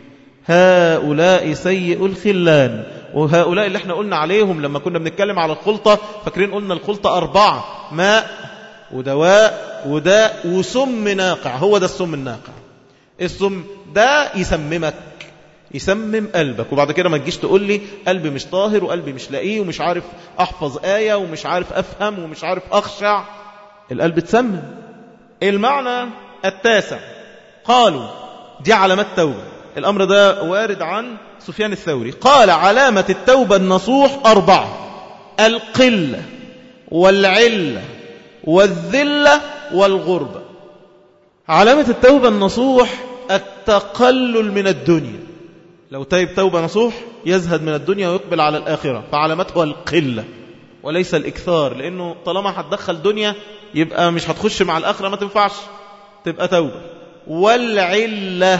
هؤلاء سيء الخلان. وهؤلاء اللي احنا قلنا عليهم لما كنا بنتكلم على الخلطة، فاكرين قلنا الخلطة 4، ماء ودواء وداء وسم ناقع. هو ده السم الناقع. السم ده يسممك، يسمم قلبك، وبعد كده ما تجيش تقول لي قلبي مش طاهر وقلبي مش لاقيه ومش عارف أحفظ آية ومش عارف أفهم ومش عارف أخشع. القلب تسمم. المعنى التاسع قالوا دي علامات توبة. الأمر ده وارد عن سفيان الثوري، قال علامة التوبة النصوح 4: القلة والعلة والذلة والغربة. علامة التوبة النصوح التقلل من الدنيا. لو تايب توبة نصوح يزهد من الدنيا ويقبل على الآخرة، فعلامته القلة وليس الإكثار، لأنه طالما هتدخل دنيا يبقى مش هتخش مع الآخرة، ما تنفعش تبقى توبة. والعلة،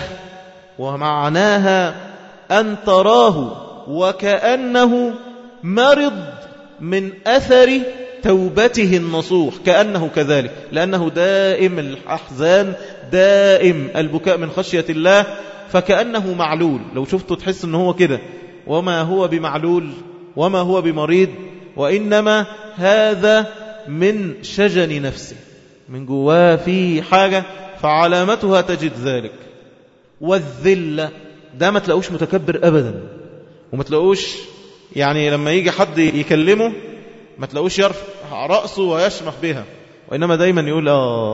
ومعناها أن تراه وكأنه مرض من أثر توبته النصوح، كأنه كذلك، لأنه دائم الأحزان، دائم البكاء من خشية الله، فكأنه معلول. لو شفته تحس أنه هو كده، وما هو بمعلول وما هو بمريض، وإنما هذا من شجن نفسه، من جواه في حاجة، فعلامتها تجد ذلك. والذلة ده ما تلاقوش متكبر أبدا، وما تلاقوش يعني لما يجي حد يكلمه ما تلاقوش يرفع رأسه ويشمخ بها، وإنما دايما يقول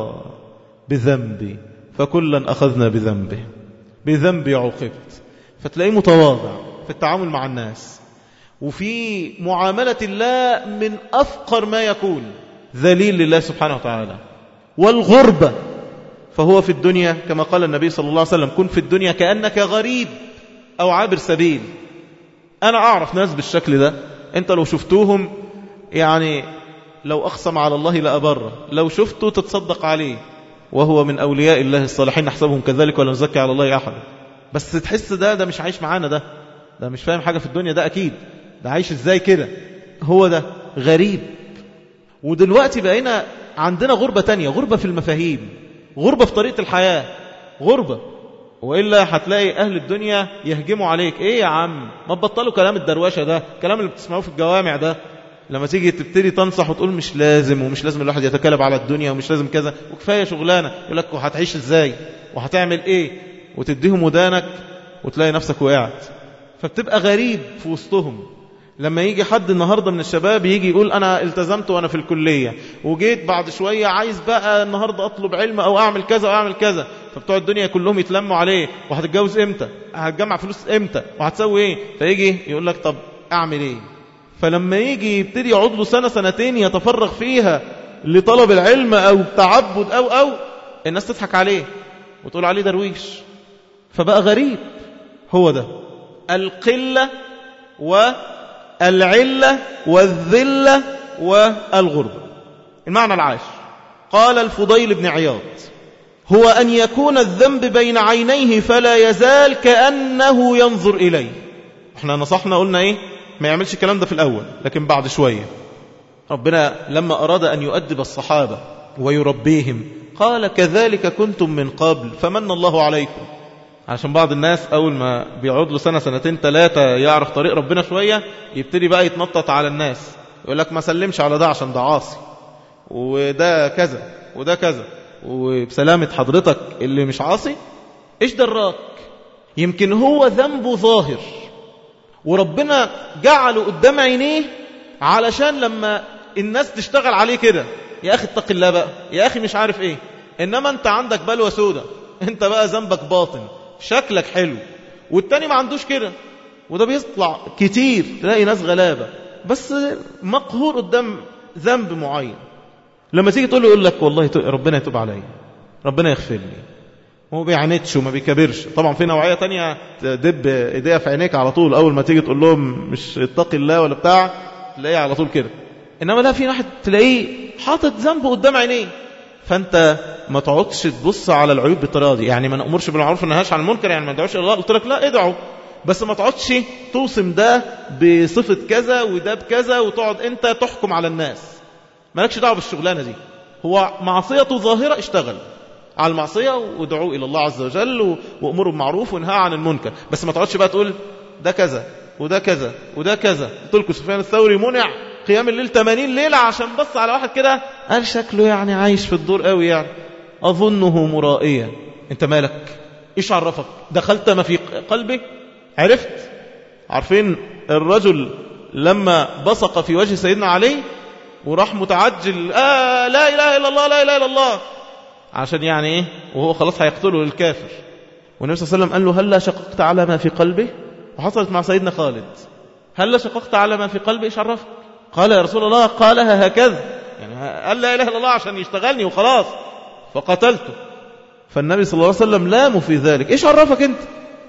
بذنبي فكلا أخذنا بذنبه، بذنبي عوقبت. فتلاقيه متواضع في التعامل مع الناس، وفي معاملة الله من أفقر ما يكون، ذليل لله سبحانه وتعالى. والغربة فهو في الدنيا كما قال النبي صلى الله عليه وسلم: كن في الدنيا كأنك غريب أو عابر سبيل. أنا أعرف ناس بالشكل ده، أنت لو شفتوهم يعني لو أقسم على الله لأبره، لو شفته تتصدق عليه، وهو من أولياء الله الصالحين نحسبهم كذلك ولا نزكي على الله أحد. بس تحس ده مش عايش معانا، ده مش فاهم حاجة في الدنيا، ده أكيد ده عايش إزاي كده، هو ده غريب. ودلوقتي بقينا عندنا غربة تانية، غربة في المفاهيم، غربة في طريقة الحياة، غربة. وإلا هتلاقي أهل الدنيا يهجموا عليك: إيه يا عم ما تبطلوا كلام الدروشة ده، كلام اللي بتسمعوه في الجوامع ده. لما تيجي تبتدي تنصح وتقول مش لازم، ومش لازم الواحد يتكلم على الدنيا، ومش لازم كذا، وكفاية شغلانة، يقول لك وهتعيش إزاي وهتعمل إيه، وتديهم ودانك وتلاقي نفسك وقعت. فبتبقى غريب في وسطهم. لما يجي حد النهاردة من الشباب يجي يقول أنا التزمت وأنا في الكلية، وجيت بعد شوية عايز بقى النهاردة أطلب علم أو أعمل كذا أو أعمل كذا، فبتوع الدنيا كلهم يتلموا عليه: وهتتجوز إمتى، هتجمع فلوس إمتى، وهتسوي إيه. فيجي يقول لك طب أعمل إيه. فلما يجي يبتدي يقعد له سنة سنتين يتفرغ فيها لطلب العلم أو التعبد أو الناس تضحك عليه وتقول عليه درويش، فبقى غريب. هو ده القلة والعلة والذلة والغربة. المعنى العاشر قال الفضيل بن عياض: هو أن يكون الذنب بين عينيه فلا يزال كأنه ينظر إليه. احنا نصحنا قلنا ايه؟ ما يعملش الكلام ده في الأول، لكن بعد شوية ربنا لما أراد أن يؤدب الصحابة ويربيهم قال: كذلك كنتم من قبل فمن الله عليكم. عشان بعض الناس أول ما بيقعد له سنة سنتين ثلاثة يعرف طريق ربنا شوية يبتدي بقى يتنطط على الناس، يقول لك ما سلمش على ده عشان ده عاصي، وده كذا وده كذا. وبسلامة حضرتك اللي مش عاصي إيش دراك؟ يمكن هو ذنبه ظاهر وربنا جعله قدام عينيه علشان لما الناس تشتغل عليه كده: يا أخي اتق الله بقى، يا أخي مش عارف إيه. إنما أنت عندك بلوى سودة، أنت بقى ذنبك باطن، شكلك حلو، والتاني ما عندوش كده. وده بيطلع كتير، تلاقي ناس غلابة بس مقهور قدام ذنب معين، لما تيجي تقول له يقول لك والله ربنا يتوب علي، ربنا يغفر لي، هو بيعاندش وما بيكبرش. طبعا في نوعية تانية تدب ايديها في عينيك على طول، أول ما تيجي تقول لهم مش اتقي الله ولا بتاع تلاقيه على طول كده. إنما لا، في واحد تلاقيه حاطط ذنبه قدام عينيه. فأنت ما تقعدش تبص على العيوب بالطريقة دي. يعني ما نأمرش بالمعروف ونهاش عن المنكر، يعني ما ندعوش إلى الله. قلت لك لا، ادعوا، بس ما تقعدش توصم ده بصفة كذا وده بكذا وتقعد أنت تحكم على الناس. مالكش دعوة بالشغلانة دي. هو معصيته ظاهرة، اشتغل على المعصية وادعوا إلى الله عز وجل وأمروا بالمعروف وانهى عن المنكر، بس ما تقعدش بقى تقول ده كذا وده كذا وده كذا. قلت لكم سفيان الثوري منع قيام الليل 80 ليلة عشان بص على واحد كده قال شكله يعني عايش في الدور قوي، يعني أظنه مرائيا. انت مالك؟ ايش عرفك؟ دخلت ما في قلبه؟ عرفت؟ عارفين الرجل لما بصق في وجه سيدنا علي وراح متعجل لا إله إلا الله لا إله إلا الله، عشان يعني ايه، وهو خلاص هيقتله الكافر. والنبي صلى الله عليه وسلم قال له هل لا شققت على ما في قلبه؟ وحصلت مع سيدنا خالد: هل لا شققت على ما في قلبه؟ ايش عرفك؟ قال يا رسول الله قالها هكذا، يعني قال لا إله إلا الله عشان يشتغلني وخلاص، فقتلته. فالنبي صلى الله عليه وسلم لامه في ذلك: ايش عرفك انت؟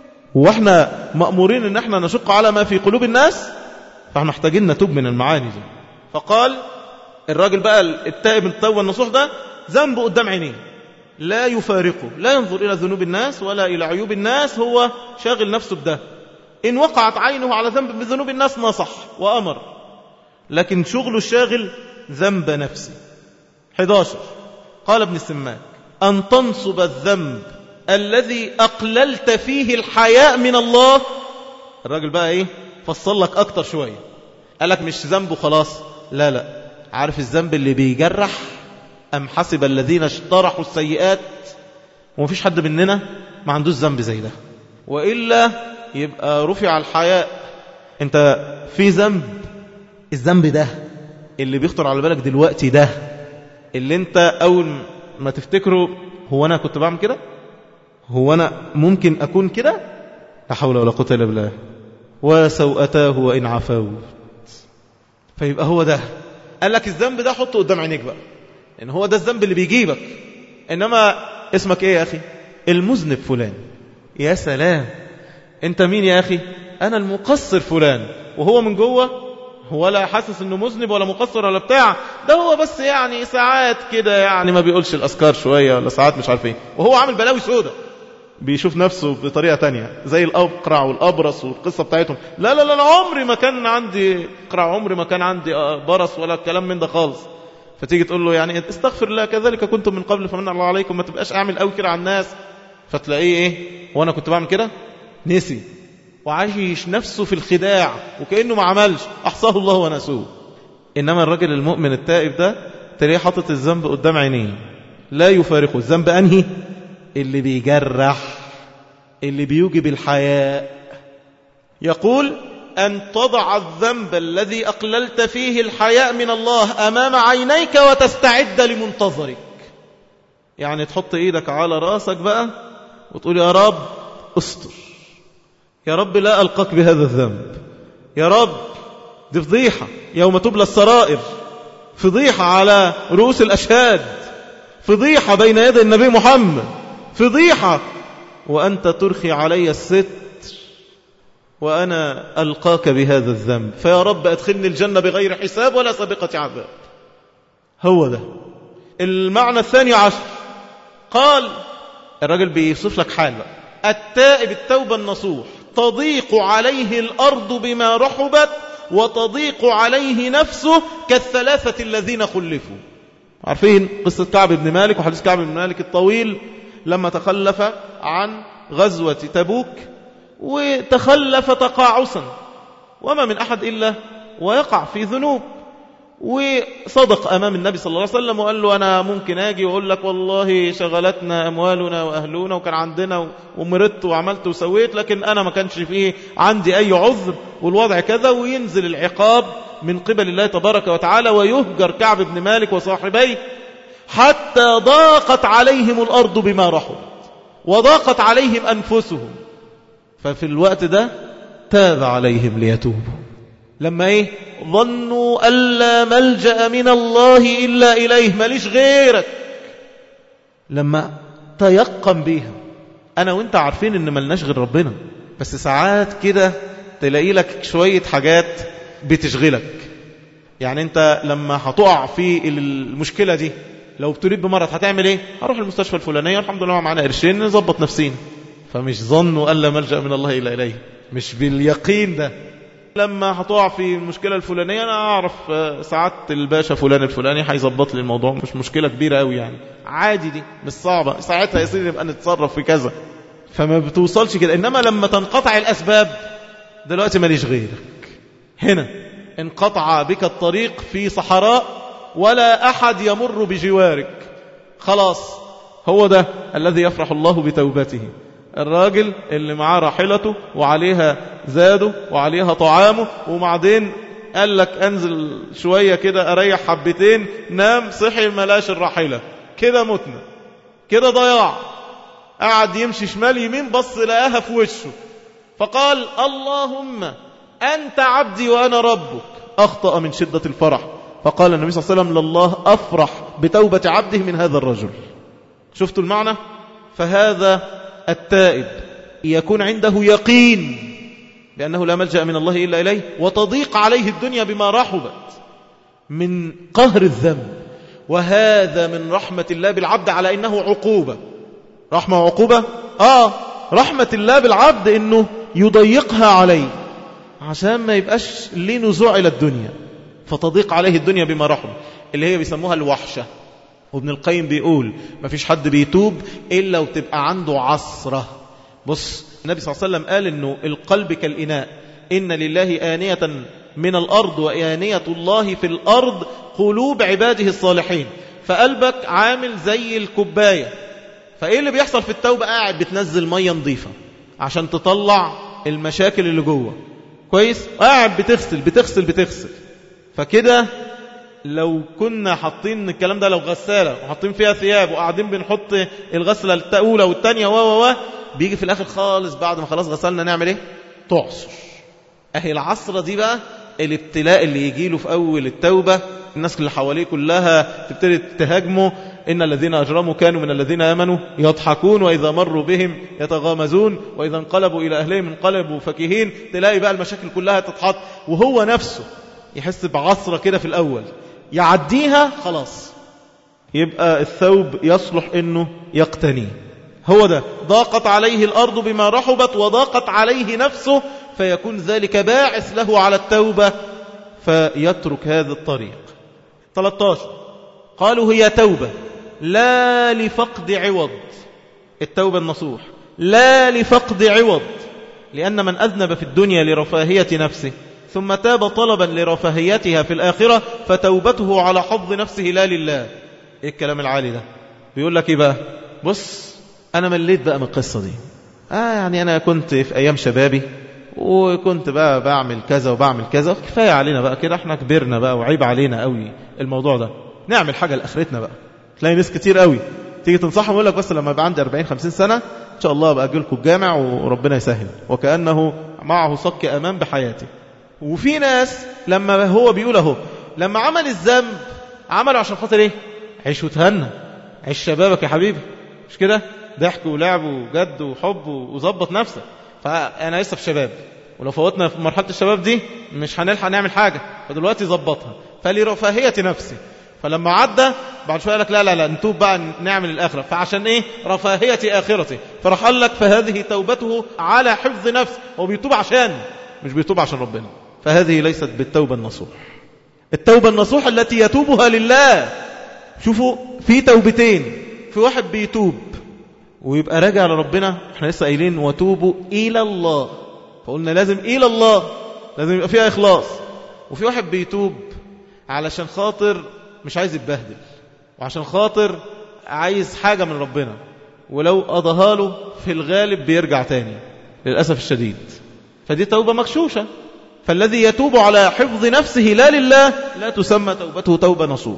واحنا مأمورين ان احنا نشق على ما في قلوب الناس؟ فاحنا محتاجين نتوب من المعاني دي. فقال الراجل بقى التائب التوبة النصوح ده ذنبه قدام عينيه، لا يفارقه، لا ينظر إلى ذنوب الناس ولا إلى عيوب الناس، هو شاغل نفسه بده. إن وقعت عينه على ذنب من ذنوب الناس نصح وأمر، لكن شغله الشاغل ذنب نفسه. 11 قال ابن السماك: أن تنصب الذنب الذي أقللت فيه الحياء من الله. الراجل بقى إيه؟ فصل لك أكتر شوية، قال لك مش ذنبه خلاص، لا، عارف الذنب اللي بيجرح؟ أم حسب الذين اشترحوا السيئات. ومفيش حد مننا ما عندوش ذنب زي ده، وإلا يبقى رفع الحياء. انت في ذنب، الذنب ده اللي بيخطر على بالك دلوقتي ده، اللي انت أول ما تفتكره هو أنا كنت بعمل كده، هو أنا ممكن أكون كده، لا حول ولا قوة إلا بالله، وسوءتاه وإن عفوت. فيبقى هو ده، قال لك الذنب ده حطه قدام عينيك بقى، إن هو ده الذنب اللي بيجيبك. إنما اسمك إيه يا أخي؟ المذنب فلان. يا سلام، أنت مين يا أخي؟ أنا المقصر فلان. وهو من جوه هو لا حاسس إنه مذنب ولا مقصر ولا بتاع، ده هو بس يعني ساعات كده يعني ما بيقولش الأذكار شوية، ولا ساعات مش عارف إيه، وهو عامل بلاوي سودة، بيشوف نفسه بطريقة تانية زي الأقرع والأبرص والقصة بتاعتهم. لا عمري ما كان عندي أقرع، عمري ما كان عندي برص ولا الكلام من ده خالص. فتيجي تقول له يعني استغفر الله كذلك كنتم من قبل فمن الله عليكم، ما تبقاش أعمل قوي كده على الناس. فتلاقيه إيه؟ وأنا كنت بعمل كده، نسي وعايش نفسه في الخداع وكأنه ما عملش، أحصاه الله ونسوه. إنما الرجل المؤمن التائب ده تلاقيه حاطط الذنب قدام عينيه، لا يفارقه. الذنب أنهي؟ اللي بيجرح، اللي بيوجب الحياء. يقول: أن تضع الذنب الذي أقللت فيه الحياء من الله أمام عينيك وتستعد لمنتظرك. يعني تحط إيدك على رأسك بقى وتقول: يا رب استر، يا رب لا ألقاك بهذا الذنب، يا رب دي فضيحة يوم تبلى السرائر، فضيحة على رؤوس الأشهاد، فضيحة بين يدي النبي محمد، فضيحة وأنت ترخي علي الستر وأنا ألقاك بهذا الذنب، فيا رب أدخلني الجنة بغير حساب ولا سابقة عذاب. هو ده المعنى 12. قال الرجل بيوصف لك حال بقى: التائب التوبة النصوح تضيق عليه الأرض بما رحبت وتضيق عليه نفسه كالثلاثة الذين خلفوا. عارفين قصة كعب بن مالك وحديث كعب بن مالك الطويل لما تخلف عن غزوة تبوك، وتخلف تقاعسا، وما من أحد إلا ويقع في ذنوب، وصدق أمام النبي صلى الله عليه وسلم وقال له: أنا ممكن أجي وأقول لك والله شغلتنا أموالنا وأهلنا وكان عندنا ومرضت وعملت وسويت، لكن أنا ما كانش فيه عندي أي عذر والوضع كذا، وينزل العقاب من قبل الله تبارك وتعالى ويهجر كعب بن مالك وصاحبيه حتى ضاقت عليهم الأرض بما رحبت وضاقت عليهم أنفسهم. ففي الوقت ده تاب عليهم ليتوبوا. لما إيه؟ ظنوا أن لا ملجأ من الله إلا إليه، ماليش غيرك. لما تيقن بيها. أنا وإنت عارفين إن ملناش غير ربنا، بس ساعات كده تلاقي لك شوية حاجات بتشغلك. يعني أنت لما هتقع في المشكلة دي، لو بتريد بمرض هتعمل إيه؟ هروح المستشفى الفلانية الحمد لله معنا قرشين نظبط نفسين. فمش ظنوا أن لا ملجأ من الله إلا إليه، مش باليقين ده. لما هتقع في المشكلة الفلانية أنا أعرف ساعات الباشا فلان الفلاني هيظبط لي الموضوع، مش مشكلة كبيرة قوي يعني، عادي، دي مش صعبة، ساعتها يصير نبقى نتصرف في كذا. فما بتوصلش كده. إنما لما تنقطع الأسباب، دلوقتي ماليش غيرك، هنا انقطع بك الطريق في صحراء ولا أحد يمر بجوارك، خلاص هو ده الذي يفرح الله بتوبته. الراجل اللي معاه راحلته وعليها زاده وعليها طعامه، وبعدين قال لك انزل شوية كده اريح حبتين، نام صحي ملاش الراحلة، كده متنا، كده ضياع. قعد يمشي شمال يمين، بص لقاها في وشه، فقال: اللهم أنت عبدي وأنا ربك. أخطأ من شدة الفرح، فقال النبي صلى الله عليه وسلم: لله أفرح بتوبة عبده من هذا الرجل. شفتوا المعنى؟ فهذا التائب يكون عنده يقين بأنه لا ملجأ من الله إلا إليه، وتضيق عليه الدنيا بما رحبت من قهر الذنب وهذا من رحمة الله بالعبد على إنه عقوبة. رحمة وعقوبة؟ رحمة الله بالعبد إنه يضيقها عليه عشان ما يبقاش ليه نزوع إلى الدنيا، فتضيق عليه الدنيا بما رحم، اللي هي بيسموها الوحشة. وابن القيم بيقول ما فيش حد بيتوب إلا وتبقى عنده عصرة. بص، النبي صلى الله عليه وسلم قال إنه القلب كالإناء، إن لله آنية من الأرض وآنية الله في الأرض قلوب عباده الصالحين. فقلبك عامل زي الكوباية، فإيه اللي بيحصل في التوبة؟ قاعد بتنزل مية نظيفة عشان تطلع المشاكل اللي جوه، كويس؟ قاعد بتغسل. فكده لو كنا حاطين الكلام ده، لو غسالة وحاطين فيها ثياب وقاعدين بنحط الغسلة الأولى والثانية بيجي في الآخر خالص بعد ما خلاص غسلنا نعمل إيه؟ تعصر. أهي العصرة دي بقى الابتلاء اللي يجيله في أول التوبة. الناس اللي حواليه كلها تبتدي تهاجمه، إن الذين أجرموا كانوا من الذين آمنوا يضحكون وإذا مروا بهم يتغامزون وإذا انقلبوا إلى أهلهم انقلبوا فكهين. تلاقي بقى المشاكل كلها تتحط، وهو نفسه يحس بعصرة كده في الأول، يعديها خلاص يبقى الثوب يصلح إنه يقتنيه. هو ده، ضاقت عليه الأرض بما رحبت وضاقت عليه نفسه، فيكون ذلك باعث له على التوبة فيترك هذا الطريق. 13 قالوا هي توبة لا لفقد عوض. التوبة النصوح لا لفقد عوض، لأن من أذنب في الدنيا لرفاهية نفسه ثم تاب طلبا لرفاهيتها في الآخرة فتوبته على حظ نفسه لا لله. إيه الكلام العالي ده؟ بيقول لك إيه بقى؟ بص، أنا مليت بقى من القصة دي. يعني أنا كنت في أيام شبابي وكنت بقى بعمل كذا وبعمل كذا، كفاية علينا بقى كده، احنا كبرنا بقى وعيب علينا قوي الموضوع ده، نعمل حاجة لآخرتنا بقى. تلاقي ناس كتير قوي تيجي تنصحهم يقول لك بس لما يبقى عندي 40-50 سنة إن شاء الله أبقى أجيلكم الجامع وربنا يسهل، وكأنه معه صك أمان بحياته. وفي ناس لما هو بيقول اهو لما عمل الذنب عمله عشان خاطر ايه؟ عيش وتهنى، عيش شبابك يا حبيبي، مش كده؟ ضحك ولعب وجد وحب وظبط نفسك. فأنا لسه في شباب، ولو فوتنا في مرحلة الشباب دي مش هنلحق نعمل حاجة، فدلوقتي ظبطها فلرفاهية نفسي. فلما عدى بعد شوية قال لك لا نتوب بقى نعمل الآخرة، فعشان ايه؟ رفاهية آخرته. فراح قال لك فهذه توبته على حفظ نفس، هو بيتوب عشان، مش بيتوب عشان ربنا. فهذه ليست بالتوبة النصوح. التوبة النصوح التي يتوبها لله. شوفوا، في توبتين، في واحد بيتوب ويبقى راجع لربنا، احنا لسه قايلين وتوبوا إلى الله، فقلنا لازم إلى الله، لازم يبقى فيها إخلاص. وفي واحد بيتوب علشان خاطر مش عايز يتبهدل، وعشان خاطر عايز حاجة من ربنا، ولو قضاها له في الغالب بيرجع تاني للأسف الشديد، فدي توبة مغشوشة. فالذي يتوب على حفظ نفسه لا لله لا تسمى توبته توبة نصوح.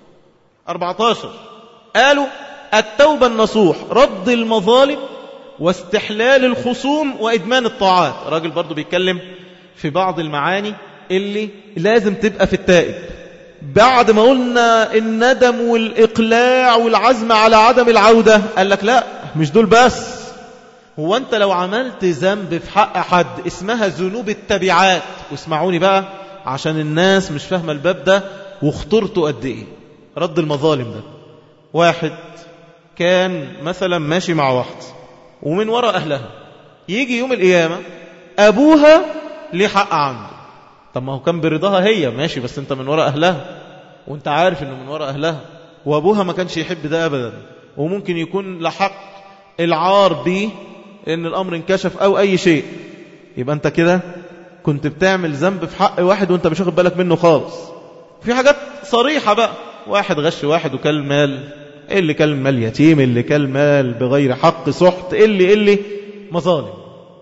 14 قالوا التوبة النصوح رد المظالم واستحلال الخصوم وإدمان الطاعات. راجل برضو بيتكلم في بعض المعاني اللي لازم تبقى في التائب. بعد ما قلنا الندم والإقلاع والعزم على عدم العودة، قال لك لا، مش دول بس. هو أنت لو عملت ذنب في حق حد اسمها ذنوب التبعات، واسمعوني بقى عشان الناس مش فاهمة الباب ده وخطرته قد إيه. رد المظالم ده، واحد كان مثلا ماشي مع واحد ومن وراء أهلها، يجي يوم القيامة أبوها ليه حق عنده. طب ما هو كان برضاها هي ماشي، بس انت من وراء أهلها وانت عارف انه من وراء أهلها، وأبوها ما كانش يحب ده أبدا، وممكن يكون لحق العار بيه ان الأمر انكشف أو أي شيء. يبقى انت كده كنت بتعمل ذنب في حق واحد وانت مش واخد بالك منه خالص. في حاجات صريحة بقى، واحد غش واحد وكل مال، اللي كل مال يتيم، اللي كل مال بغير حق سحت، اللي مظالم.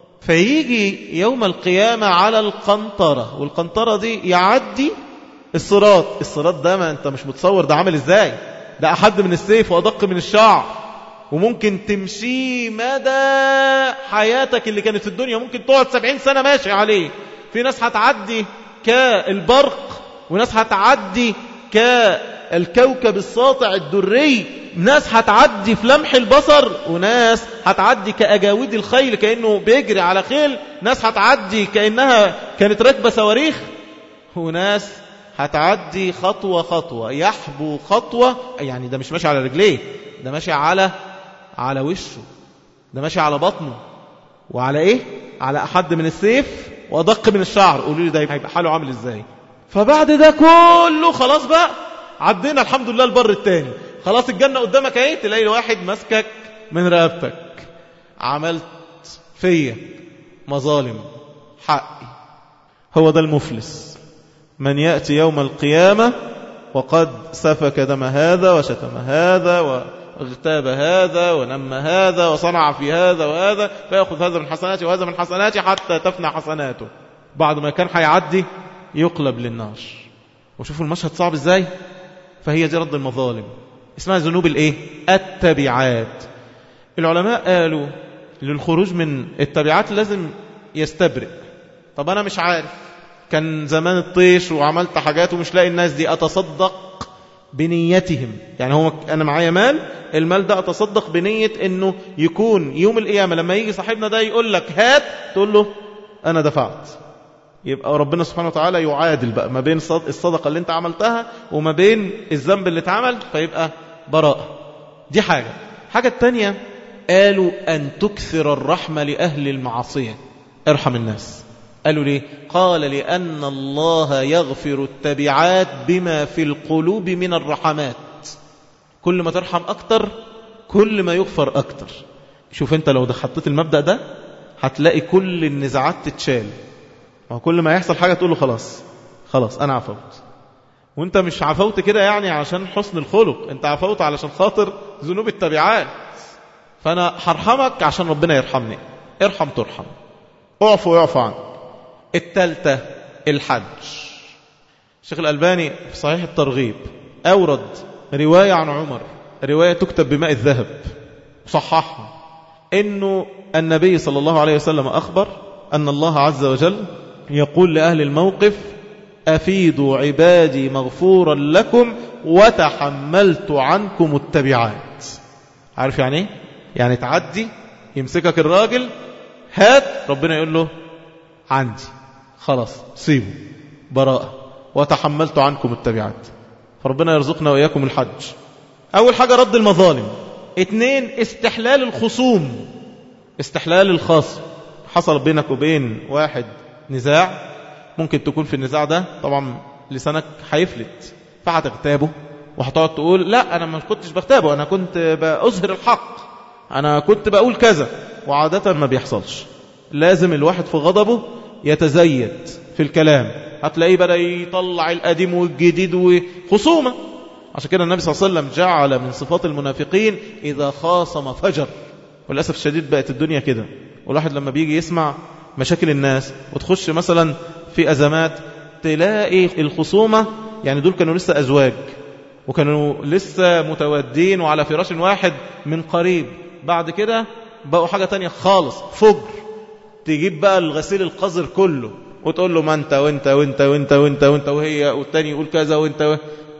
فيجي يوم القيامة على القنطرة، والقنطرة دي يعدي الصراط ده ما انت مش متصور ده عامل ازاي، ده أحد من السيف وأدق من الشعر، وممكن تمشي مدى حياتك اللي كانت في الدنيا، ممكن تقعد 70 سنة ماشي عليه. في ناس هتعدي كالبرق، وناس هتعدي كالكوكب الساطع الدري، ناس هتعدي في لمح البصر، وناس هتعدي كأجاويد الخيل كأنه بيجري على خيل، ناس هتعدي كأنها كانت راكبة صواريخ، وناس هتعدي خطوة خطوة، يحبو خطوة، يعني ده مش ماشي على رجليه، ده ماشي على وشه، ده ماشي على بطنه، وعلى ايه؟ على أحد من السيف وأدق من الشعر. قولوا لي ده هيبقى حاله عامل ازاي؟ فبعد ده كله خلاص بقى عدينا الحمد لله البر التاني، خلاص الجنة قدامك اهي، تلاقي واحد مسكك من رقبتك، عملت فيا مظالم حقي. هو ده المفلس، من يأتي يوم القيامة وقد سفك دم هذا وشتم هذا واغتاب هذا ونم هذا وصنع في هذا وهذا، فيأخذ هذا من حسناته وهذا من حسناته حتى تفنى حسناته، بعد ما كان هيعدي يقلب للنار. وشوفوا المشهد صعب ازاي. فهي دي رد المظالم، اسمها ذنوب الايه؟ التبعات. العلماء قالوا للخروج من التبعات لازم يستبرئ. طب انا مش عارف، كان زمان الطيش وعملت حاجات ومش لاقي الناس دي، اتصدق بنيتهم. يعني هو انا معايا مال، المال ده اتصدق بنية انه يكون يوم القيامة لما يجي صاحبنا ده يقول لك هات، تقول له انا دفعت. يبقى ربنا سبحانه وتعالى يعادل بقى ما بين الصدقة اللي انت عملتها وما بين الذنب اللي اتعمل، فيبقى براءة. دي حاجة التانية قالوا أن تكثر الرحمة لأهل المعصية، ارحم الناس. قالوا ليه؟ قال لأن الله يغفر التبعات بما في القلوب من الرحمات. كل ما ترحم أكتر كل ما يغفر أكتر. شوف انت لو حطيت المبدأ ده هتلاقي كل النزاعات تتشال، وكل ما يحصل حاجة تقول له خلاص أنا عفوت. وانت مش عفوت كده يعني عشان حسن الخلق، انت عفوت علشان خاطر ذنوب التبعات. فأنا هرحمك عشان ربنا يرحمني. ارحم ترحم، اعفو يعفو عنك. التالتة الحج. الشيخ الألباني في صحيح الترغيب أورد رواية عن عمر، رواية تكتب بماء الذهب، صححها، إنه النبي صلى الله عليه وسلم أخبر أن الله عز وجل يقول لأهل الموقف أفيدوا عبادي مغفورا لكم وتحملت عنكم التبعات. عارف يعني ايه؟ يعني تعدي يمسكك الراجل هات، ربنا يقول له عندي، خلاص سيبه، براءة، وتحملت عنكم التبعات. فربنا يرزقنا وإياكم الحج. أول حاجة رد المظالم. 2 استحلال الخصوم، استحلال الخاص. حصل بينك وبين واحد نزاع، ممكن تكون في النزاع ده طبعا لسانك هيفلت، فهتغتابه وهتقعد تقول لا أنا ما كنتش بغتابه، أنا كنت بأظهر الحق، أنا كنت بقول كذا. وعادة ما بيحصلش. لازم الواحد في غضبه يتزيد في الكلام، هتلاقيه بدأ يطلع القديم والجديد وخصومة. عشان كده النبي صلى الله عليه وسلم جعل من صفات المنافقين إذا خاصم فجر. وللأسف الشديد بقت الدنيا كده، والواحد لما بيجي يسمع مشاكل الناس وتخش مثلا في أزمات، تلاقي الخصومة، يعني دول كانوا لسه أزواج وكانوا لسه متودين وعلى فراش واحد من قريب، بعد كده بقوا حاجة تانية خالص، فجر. تجيب بقى الغسيل القذر كله وتقول له ما انت وانت وانت وانت وانت وانت وهي، والتاني يقول كذا وانت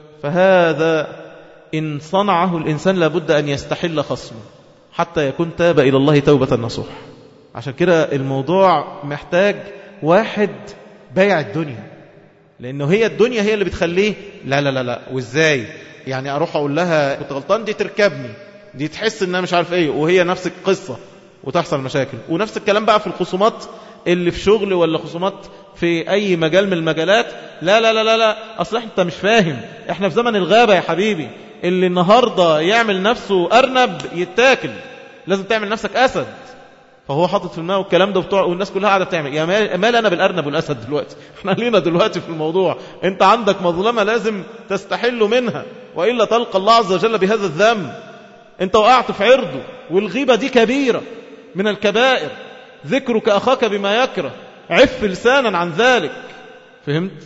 فهذا إن صنعه الإنسان لابد أن يستحل خصمه حتى يكون تاب إلى الله توبة نصوح. عشان كده الموضوع محتاج واحد بايع الدنيا، لأنه هي الدنيا هي اللي بتخليه لا لا لا لا. وإزاي يعني أروح أقول لها كنت غلطان، دي تركبني، دي تحس إنها مش عارف إيه، وهي نفس القصة وتحصل مشاكل. ونفس الكلام بقى في الخصومات اللي في شغل ولا خصومات في أي مجال من المجالات. لا لا لا لا, لا. أصل أنت مش فاهم، إحنا في زمن الغابة يا حبيبي. اللي النهاردة يعمل نفسه أرنب يتاكل، لازم تعمل نفسك أسد. فهو حاطط في دماغه الكلام ده والناس كلها قاعدة بتعمل يا مال أنا بالأرنب والأسد دلوقتي. احنا لينا دلوقتي في الموضوع، انت عندك مظلمة لازم تستحل منها، وإلا تلقى الله عز وجل بهذا الذنب. انت وقعت في عرضه، والغيبة دي كبيرة من الكبائر. ذكرك أخاك بما يكره، عف لسانا عن ذلك. فهمت؟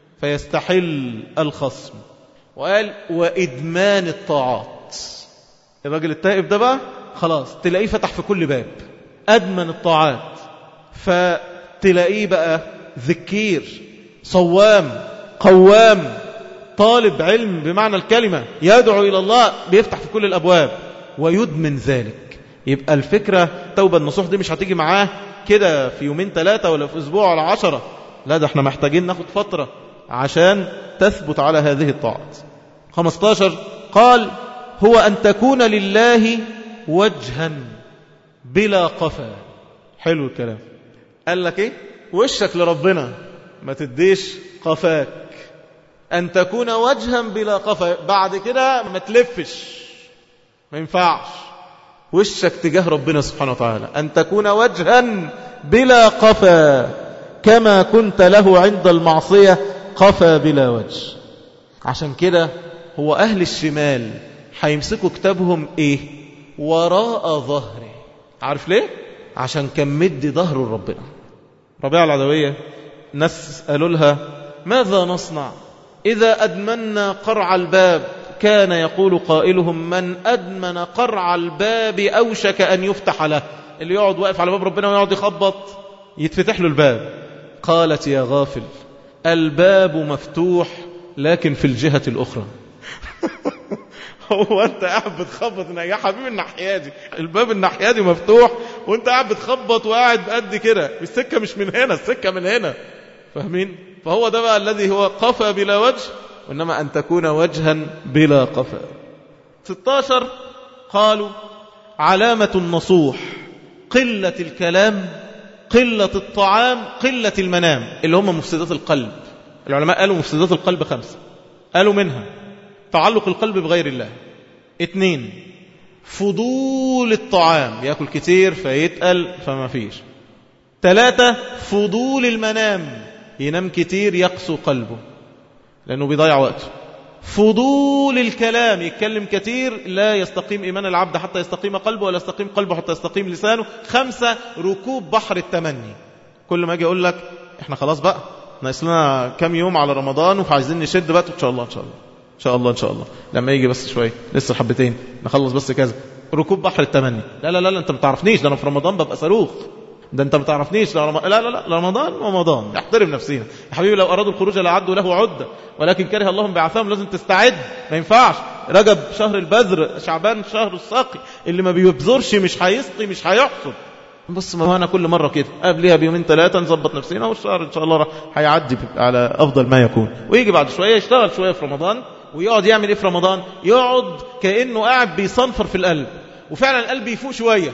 فيستحل الخصم. وقال وإدمان الطاعات. الراجل التائب ده بقى خلاص تلاقيه فتح في كل باب، أدمن الطاعات. فتلاقيه بقى ذكير، صوام، قوام، طالب علم بمعنى الكلمة، يدعو إلى الله، بيفتح في كل الأبواب ويدمن ذلك. يبقى الفكرة توبة النصوح دي مش هتيجي معاه كده في يومين 3 ولا في أسبوع ولا 10. لا، ده احنا محتاجين ناخد فترة عشان تثبت على هذه الطاعات. 15 قال هو أن تكون لله وجها بلا قفا. حلو الكلام. قال لك ايه؟ وشك لربنا، ما تديش قفاك. أن تكون وجها بلا قفا، بعد كده ما تلفش، ما ينفعش. وشك تجاه ربنا سبحانه وتعالى. أن تكون وجها بلا قفا كما كنت له عند المعصية قفا بلا وجه. عشان كده هو أهل الشمال هيمسكوا كتابهم إيه؟ وراء ظهره. عارف ليه؟ عشان كان مدي ظهره لربنا. ربيعة العدوية ناس قالوا لها ماذا نصنع إذا أدمنا قرع الباب؟ كان يقول قائلهم من أدمن قرع الباب أوشك أن يفتح له. اللي يقعد واقف على باب ربنا ويقعد يخبط يتفتح له الباب. قالت يا غافل الباب مفتوح لكن في الجهة الأخرى. هو أنت قاعد بتخبط يا حبيبي الناحية دي، الباب الناحية دي مفتوح وأنت قاعد بتخبط وقاعد بقد كده، السكة مش من هنا، السكة من هنا. فاهمين؟ فهو ده بقى الذي هو قفا بلا وجه، وإنما أن تكون وجها بلا قفا. 16 قالوا علامة النصوح قلة الكلام، قلة الطعام، قلة المنام، اللي هم مفسدات القلب. العلماء قالوا مفسدات القلب 5، قالوا منها تعلق القلب بغير الله. 2 فضول الطعام، يأكل كتير فيتقل فما فيش. 3 فضول المنام، ينام كتير يقسو قلبه لأنه بيضيع وقته. فضول الكلام، يتكلم كتير لا يستقيم إيمان العبد حتى يستقيم قلبه، ولا يستقيم قلبه حتى يستقيم لسانه. 5 ركوب بحر التمني، كل ما أجي أقول لك إحنا خلاص بقى ناقص لنا كام يوم على رمضان وعايزين نشد بقى، إن شاء الله إن شاء الله إن شاء الله إن شاء الله لما يجي بس شوية لسه حبتين نخلص بس كذا. ركوب بحر التمني، لا لا لا أنت ما تعرفنيش، ده أنا في رمضان ببقى صاروخ، ده أنت ما تعرفنيش، لا لا لا رمضان رمضان، احترم نفسينا يا حبيبي. لو أرادوا الخروج لعدوا له عدة ولكن كره الله بعثهم، لازم تستعد، ما ينفعش. رجب شهر البذر، شعبان شهر الساقي، اللي ما بيبذرش مش هيسقي مش هيحصد. بص ما هو أنا كل مرة كده قبلها بيومين 3 نظبط نفسنا والشهر إن شاء الله هيعدي على أفضل ما يكون. ويجي بعد شوية يشتغل شوية في رمضان، ويقعد يعمل إيه في رمضان؟ يقعد كأنه قاعد بيصنفر في القلب، وفعلا القلب يفوق شوية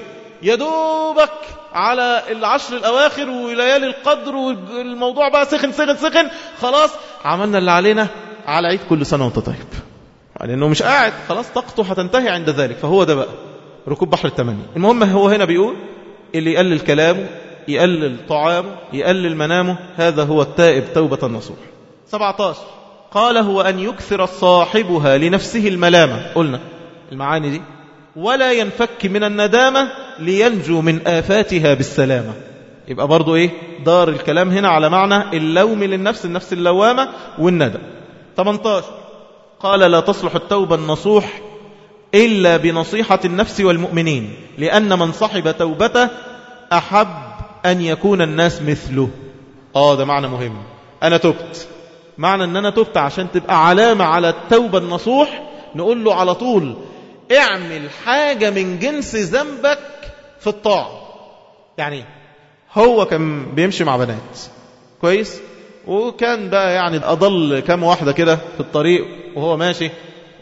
يدوبك على العشر الأواخر وليالي القدر، والموضوع بقى سخن سخن سخن، خلاص عملنا اللي علينا على عيد كل سنة وانت طيب، لأنه مش قاعد خلاص طاقته هتنتهي عند ذلك. فهو ده بقى ركوب بحر التمني. المهم هو هنا بيقول اللي يقلل كلامه، يقلل طعامه، يقلل منامه، هذا هو التائب توبة النصوح. 17 قال هو أن يكثر صاحبها لنفسه الملامة، قلنا المعاني دي، ولا ينفك من الندامة لينجو من آفاتها بالسلامة. يبقى برضو إيه دار الكلام هنا على معنى اللوم للنفس، النفس اللوامة والندم. 18 قال لا تصلح التوبة النصوح إلا بنصيحة النفس والمؤمنين، لأن من صحب توبته أحب أن يكون الناس مثله. ده معنى مهم. أنا تبت، معنى أن أنا تبت عشان تبقى علامة على التوبة النصوح، نقول له على طول اعمل حاجة من جنس ذنبك في الطاعة. يعني هو كان بيمشي مع بنات كويس، وكان بقى يعني أضل كام واحدة كده في الطريق وهو ماشي،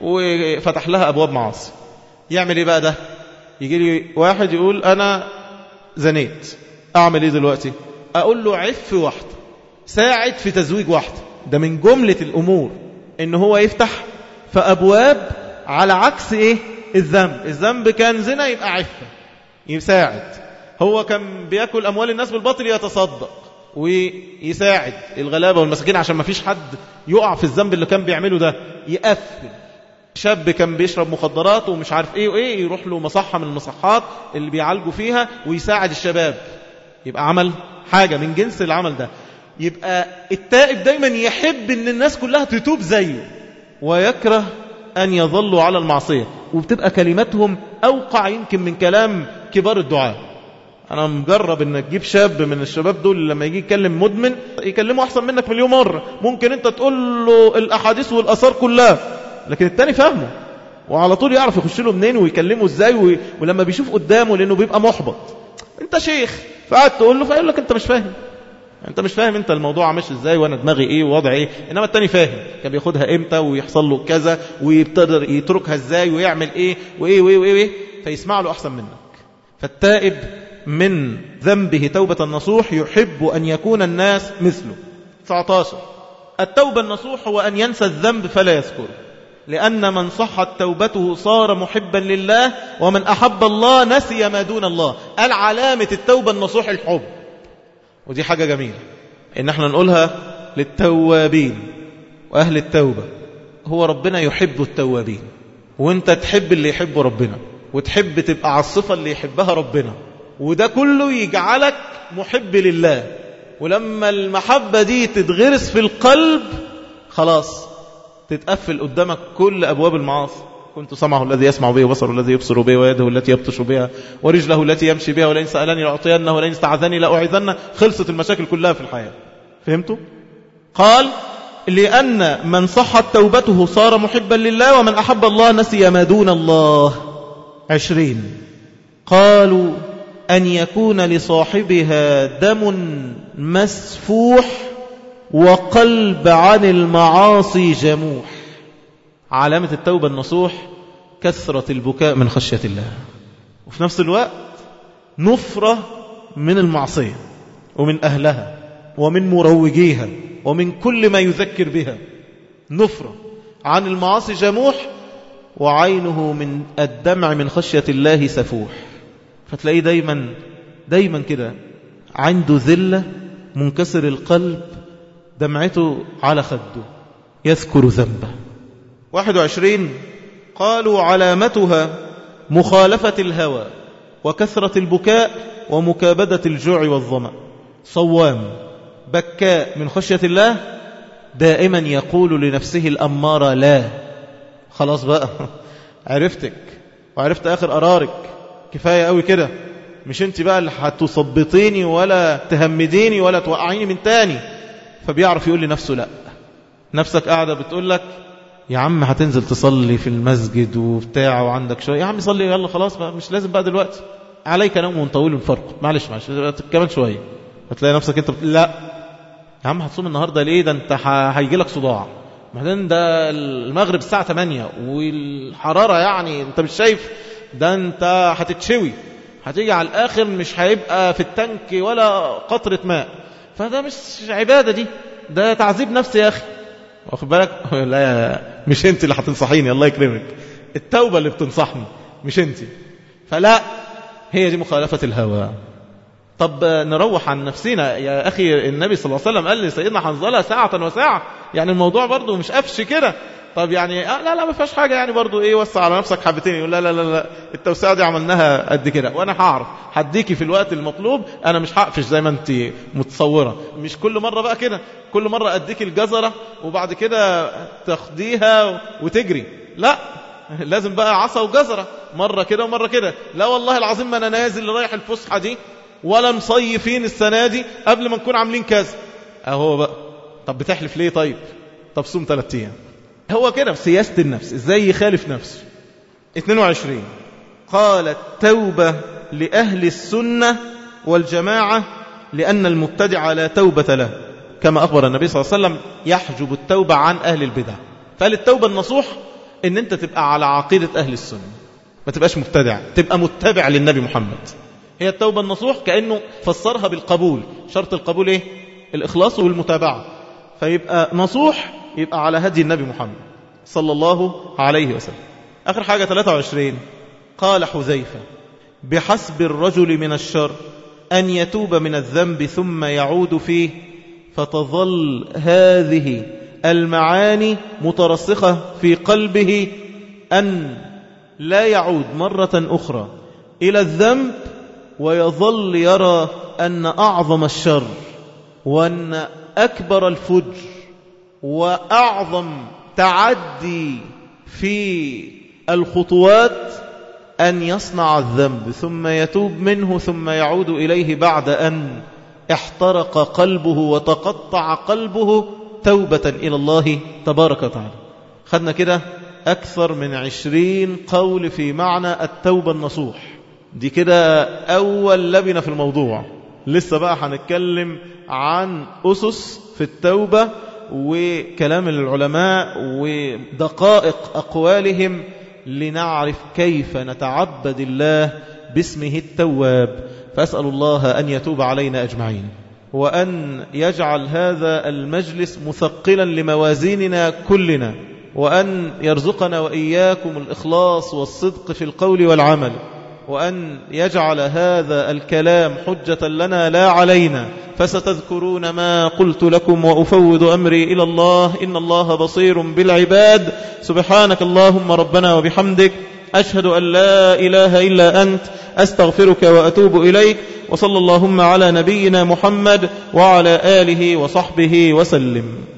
وفتح لها أبواب معاصي. يعمل إيه بقى ده؟ يجي لي واحد يقول أنا زنيت، أعمل إيه دلوقتي؟ أقول له عف واحدة، ساعد في تزويج واحدة. ده من جملة الأمور إن هو يفتح في أبواب على عكس إيه؟ الذنب كان زنا يبقى عفة، يساعد. هو كان بيأكل أموال الناس بالباطل، يتصدق ويساعد الغلابة والمساكين عشان ما فيش حد يقع في الذنب اللي كان بيعمله ده، يقفل. شاب كان بيشرب مخدرات ومش عارف ايه وايه، يروح له مصحة من المصحات اللي بيعالجوا فيها ويساعد الشباب، يبقى عمل حاجة من جنس العمل ده. يبقى التائب دايما يحب ان الناس كلها تتوب زيه، ويكره أن يظلوا على المعصية، وبتبقى كلماتهم أوقع يمكن من كلام كبار الدعاء. أنا مجرب أن تجيب شاب من الشباب دول لما يجي يكلم مدمن يكلمه أحسن منك مليون مرة. ممكن أنت تقول له الأحاديث والأثار كلها، لكن التاني فهمه وعلى طول يعرف يخش له منين ويكلمه إزاي. ولما بيشوف قدامه لأنه بيبقى محبط، أنت شيخ فقعد تقول له فيقول لك أنت مش فاهم، انت مش فاهم انت الموضوع ماشي ازاي وانا دماغي ايه ووضع ايه، انما التاني فاهم كان بياخدها امتى ويحصل له كذا ويقدر يتركها ازاي ويعمل ايه وايه وايه وايه، فيسمع له احسن منك. فالتائب من ذنبه توبة النصوح يحب ان يكون الناس مثله. 19 التوبة النصوح هو ان ينسى الذنب فلا يذكره، لأن من صحت توبته صار محبا لله، ومن أحب الله نسي ما دون الله. العلامة التوبة النصوح الحب، ودي حاجة جميلة إن احنا نقولها للتوابين وأهل التوبة. هو ربنا يحب التوابين، وانت تحب اللي يحب ربنا، وتحب تبقى على الصفة اللي يحبها ربنا، وده كله يجعلك محب لله. ولما المحبة دي تتغرس في القلب خلاص تتقفل قدامك كل أبواب المعاصي. كنت سمعه الذي يسمع به، وبصره الذي يبصر به، ويده التي يبطش بها، ورجله التي يمشي بها، ولئن سألني لأعطينه، ولئن استعاذني لأعيذنه. خلصت المشاكل كلها في الحياة. فهمتوا؟ قال لأن من صحت توبته صار محبا لله، ومن أحب الله نسي ما دون الله. 20 قالوا أن يكون لصاحبها دم مسفوح وقلب عن المعاصي جموح. علامة التوبة النصوح كثرة البكاء من خشية الله، وفي نفس الوقت نفرة من المعصية ومن أهلها ومن مروجيها ومن كل ما يذكر بها. نفرة عن المعاصي جموح، وعينه من الدمع من خشية الله سفوح. فتلاقيه دايما كده عنده ذلة، منكسر القلب، دمعته على خده، يذكر ذنبه. 21 قالوا علامتها مخالفة الهوى وكثرة البكاء ومكابدة الجوع والظمأ. صوام بكاء من خشية الله، دائما يقول لنفسه الأمارة لا. خلاص بقى عرفتك وعرفت آخر قرارك، كفاية قوي كده، مش انت بقى اللي هتصبطيني ولا تهمديني ولا توقعيني من تاني. فبيعرف يقول لنفسه لا. نفسك قاعدة بتقول لك يا عم هتنزل تصلي في المسجد وبتاع وعندك شوية، يا عم صلي يلا خلاص بقى، مش لازم بقى دلوقتي، عليك نوم طويل فرق، معلش كمان شوية. هتلاقي نفسك انت لا يا عم هتصوم النهاردة ليه، ده انت هيجي لك صداع، بعدين ده المغرب الساعة 8 والحرارة يعني انت مش شايف، ده انت هتتشوي، هتيجي على الآخر مش هيبقى في التانك ولا قطرة ماء. فده مش عبادة، دي ده تعذيب نفسي يا أخي، واخد بالك؟ لا مش انت اللي هتنصحيني، الله يكرمك، التوبة اللي بتنصحني مش انت. فلا، هي دي مخالفة الهوى. طب نروح عن نفسنا يا أخي، النبي صلى الله عليه وسلم قال لسيدنا حنظلة ساعة وساعة، يعني الموضوع برضو مش قفش كده. طب يعني لا ما فيهاش حاجة يعني، برضو ايه وسع على نفسك حبتين. يقول لا التوسعة دي عملناها قد كده، وانا هعرف هديكي في الوقت المطلوب، انا مش هقفش زي ما انت متصورة. مش كل مرة بقى كده، كل مرة اديك الجزرة وبعد كده تاخديها وتجري، لا لازم بقى عصا وجزرة، مرة كده ومرة كده. لا والله العظيم ما انا نازل رايح الفسحة دي ولا مصيفين السنة دي قبل ما نكون عاملين كذا. اهو بقى، طب بتحلف ليه؟ طب صوم 3 أيام. هو كده سياسة النفس، ازاي يخالف نفسه. 22 قال التوبة لأهل السنة والجماعة، لأن المبتدع لا توبة له، كما أخبر النبي صلى الله عليه وسلم يحجب التوبة عن أهل البدع. فقال التوبة النصوح ان انت تبقى على عقيدة أهل السنة، ما تبقاش مبتدع، تبقى متبع للنبي محمد. هي التوبة النصوح كأنه فسرها بالقبول. شرط القبول ايه؟ الإخلاص والمتابعة. فيبقى نصوح، يبقى على هدي النبي محمد صلى الله عليه وسلم. آخر حاجة 23 قال حذيفة بحسب الرجل من الشر أن يتوب من الذنب ثم يعود فيه، فتظل هذه المعاني مترسخة في قلبه أن لا يعود مرة أخرى إلى الذنب، ويظل يرى أن أعظم الشر وأن أكبر الفجر وأعظم تعدي في الخطوات أن يصنع الذنب ثم يتوب منه ثم يعود إليه بعد أن احترق قلبه وتقطع قلبه توبة إلى الله تبارك وتعالى. خدنا كده أكثر من 20 قول في معنى التوبة النصوح. دي كده أول لبنة في الموضوع، لسه بقى هنتكلم عن أسس في التوبة وكلام العلماء ودقائق أقوالهم لنعرف كيف نتعبد الله باسمه التواب. فأسأل الله أن يتوب علينا أجمعين، وأن يجعل هذا المجلس مثقلا لموازيننا كلنا، وأن يرزقنا وإياكم الإخلاص والصدق في القول والعمل، وأن يجعل هذا الكلام حجة لنا لا علينا. فستذكرون ما قلت لكم وأفوض أمري إلى الله، إن الله بصير بالعباد. سبحانك اللهم ربنا وبحمدك، أشهد أن لا إله إلا أنت، أستغفرك وأتوب إليك. وصلى اللهم على نبينا محمد وعلى آله وصحبه وسلم.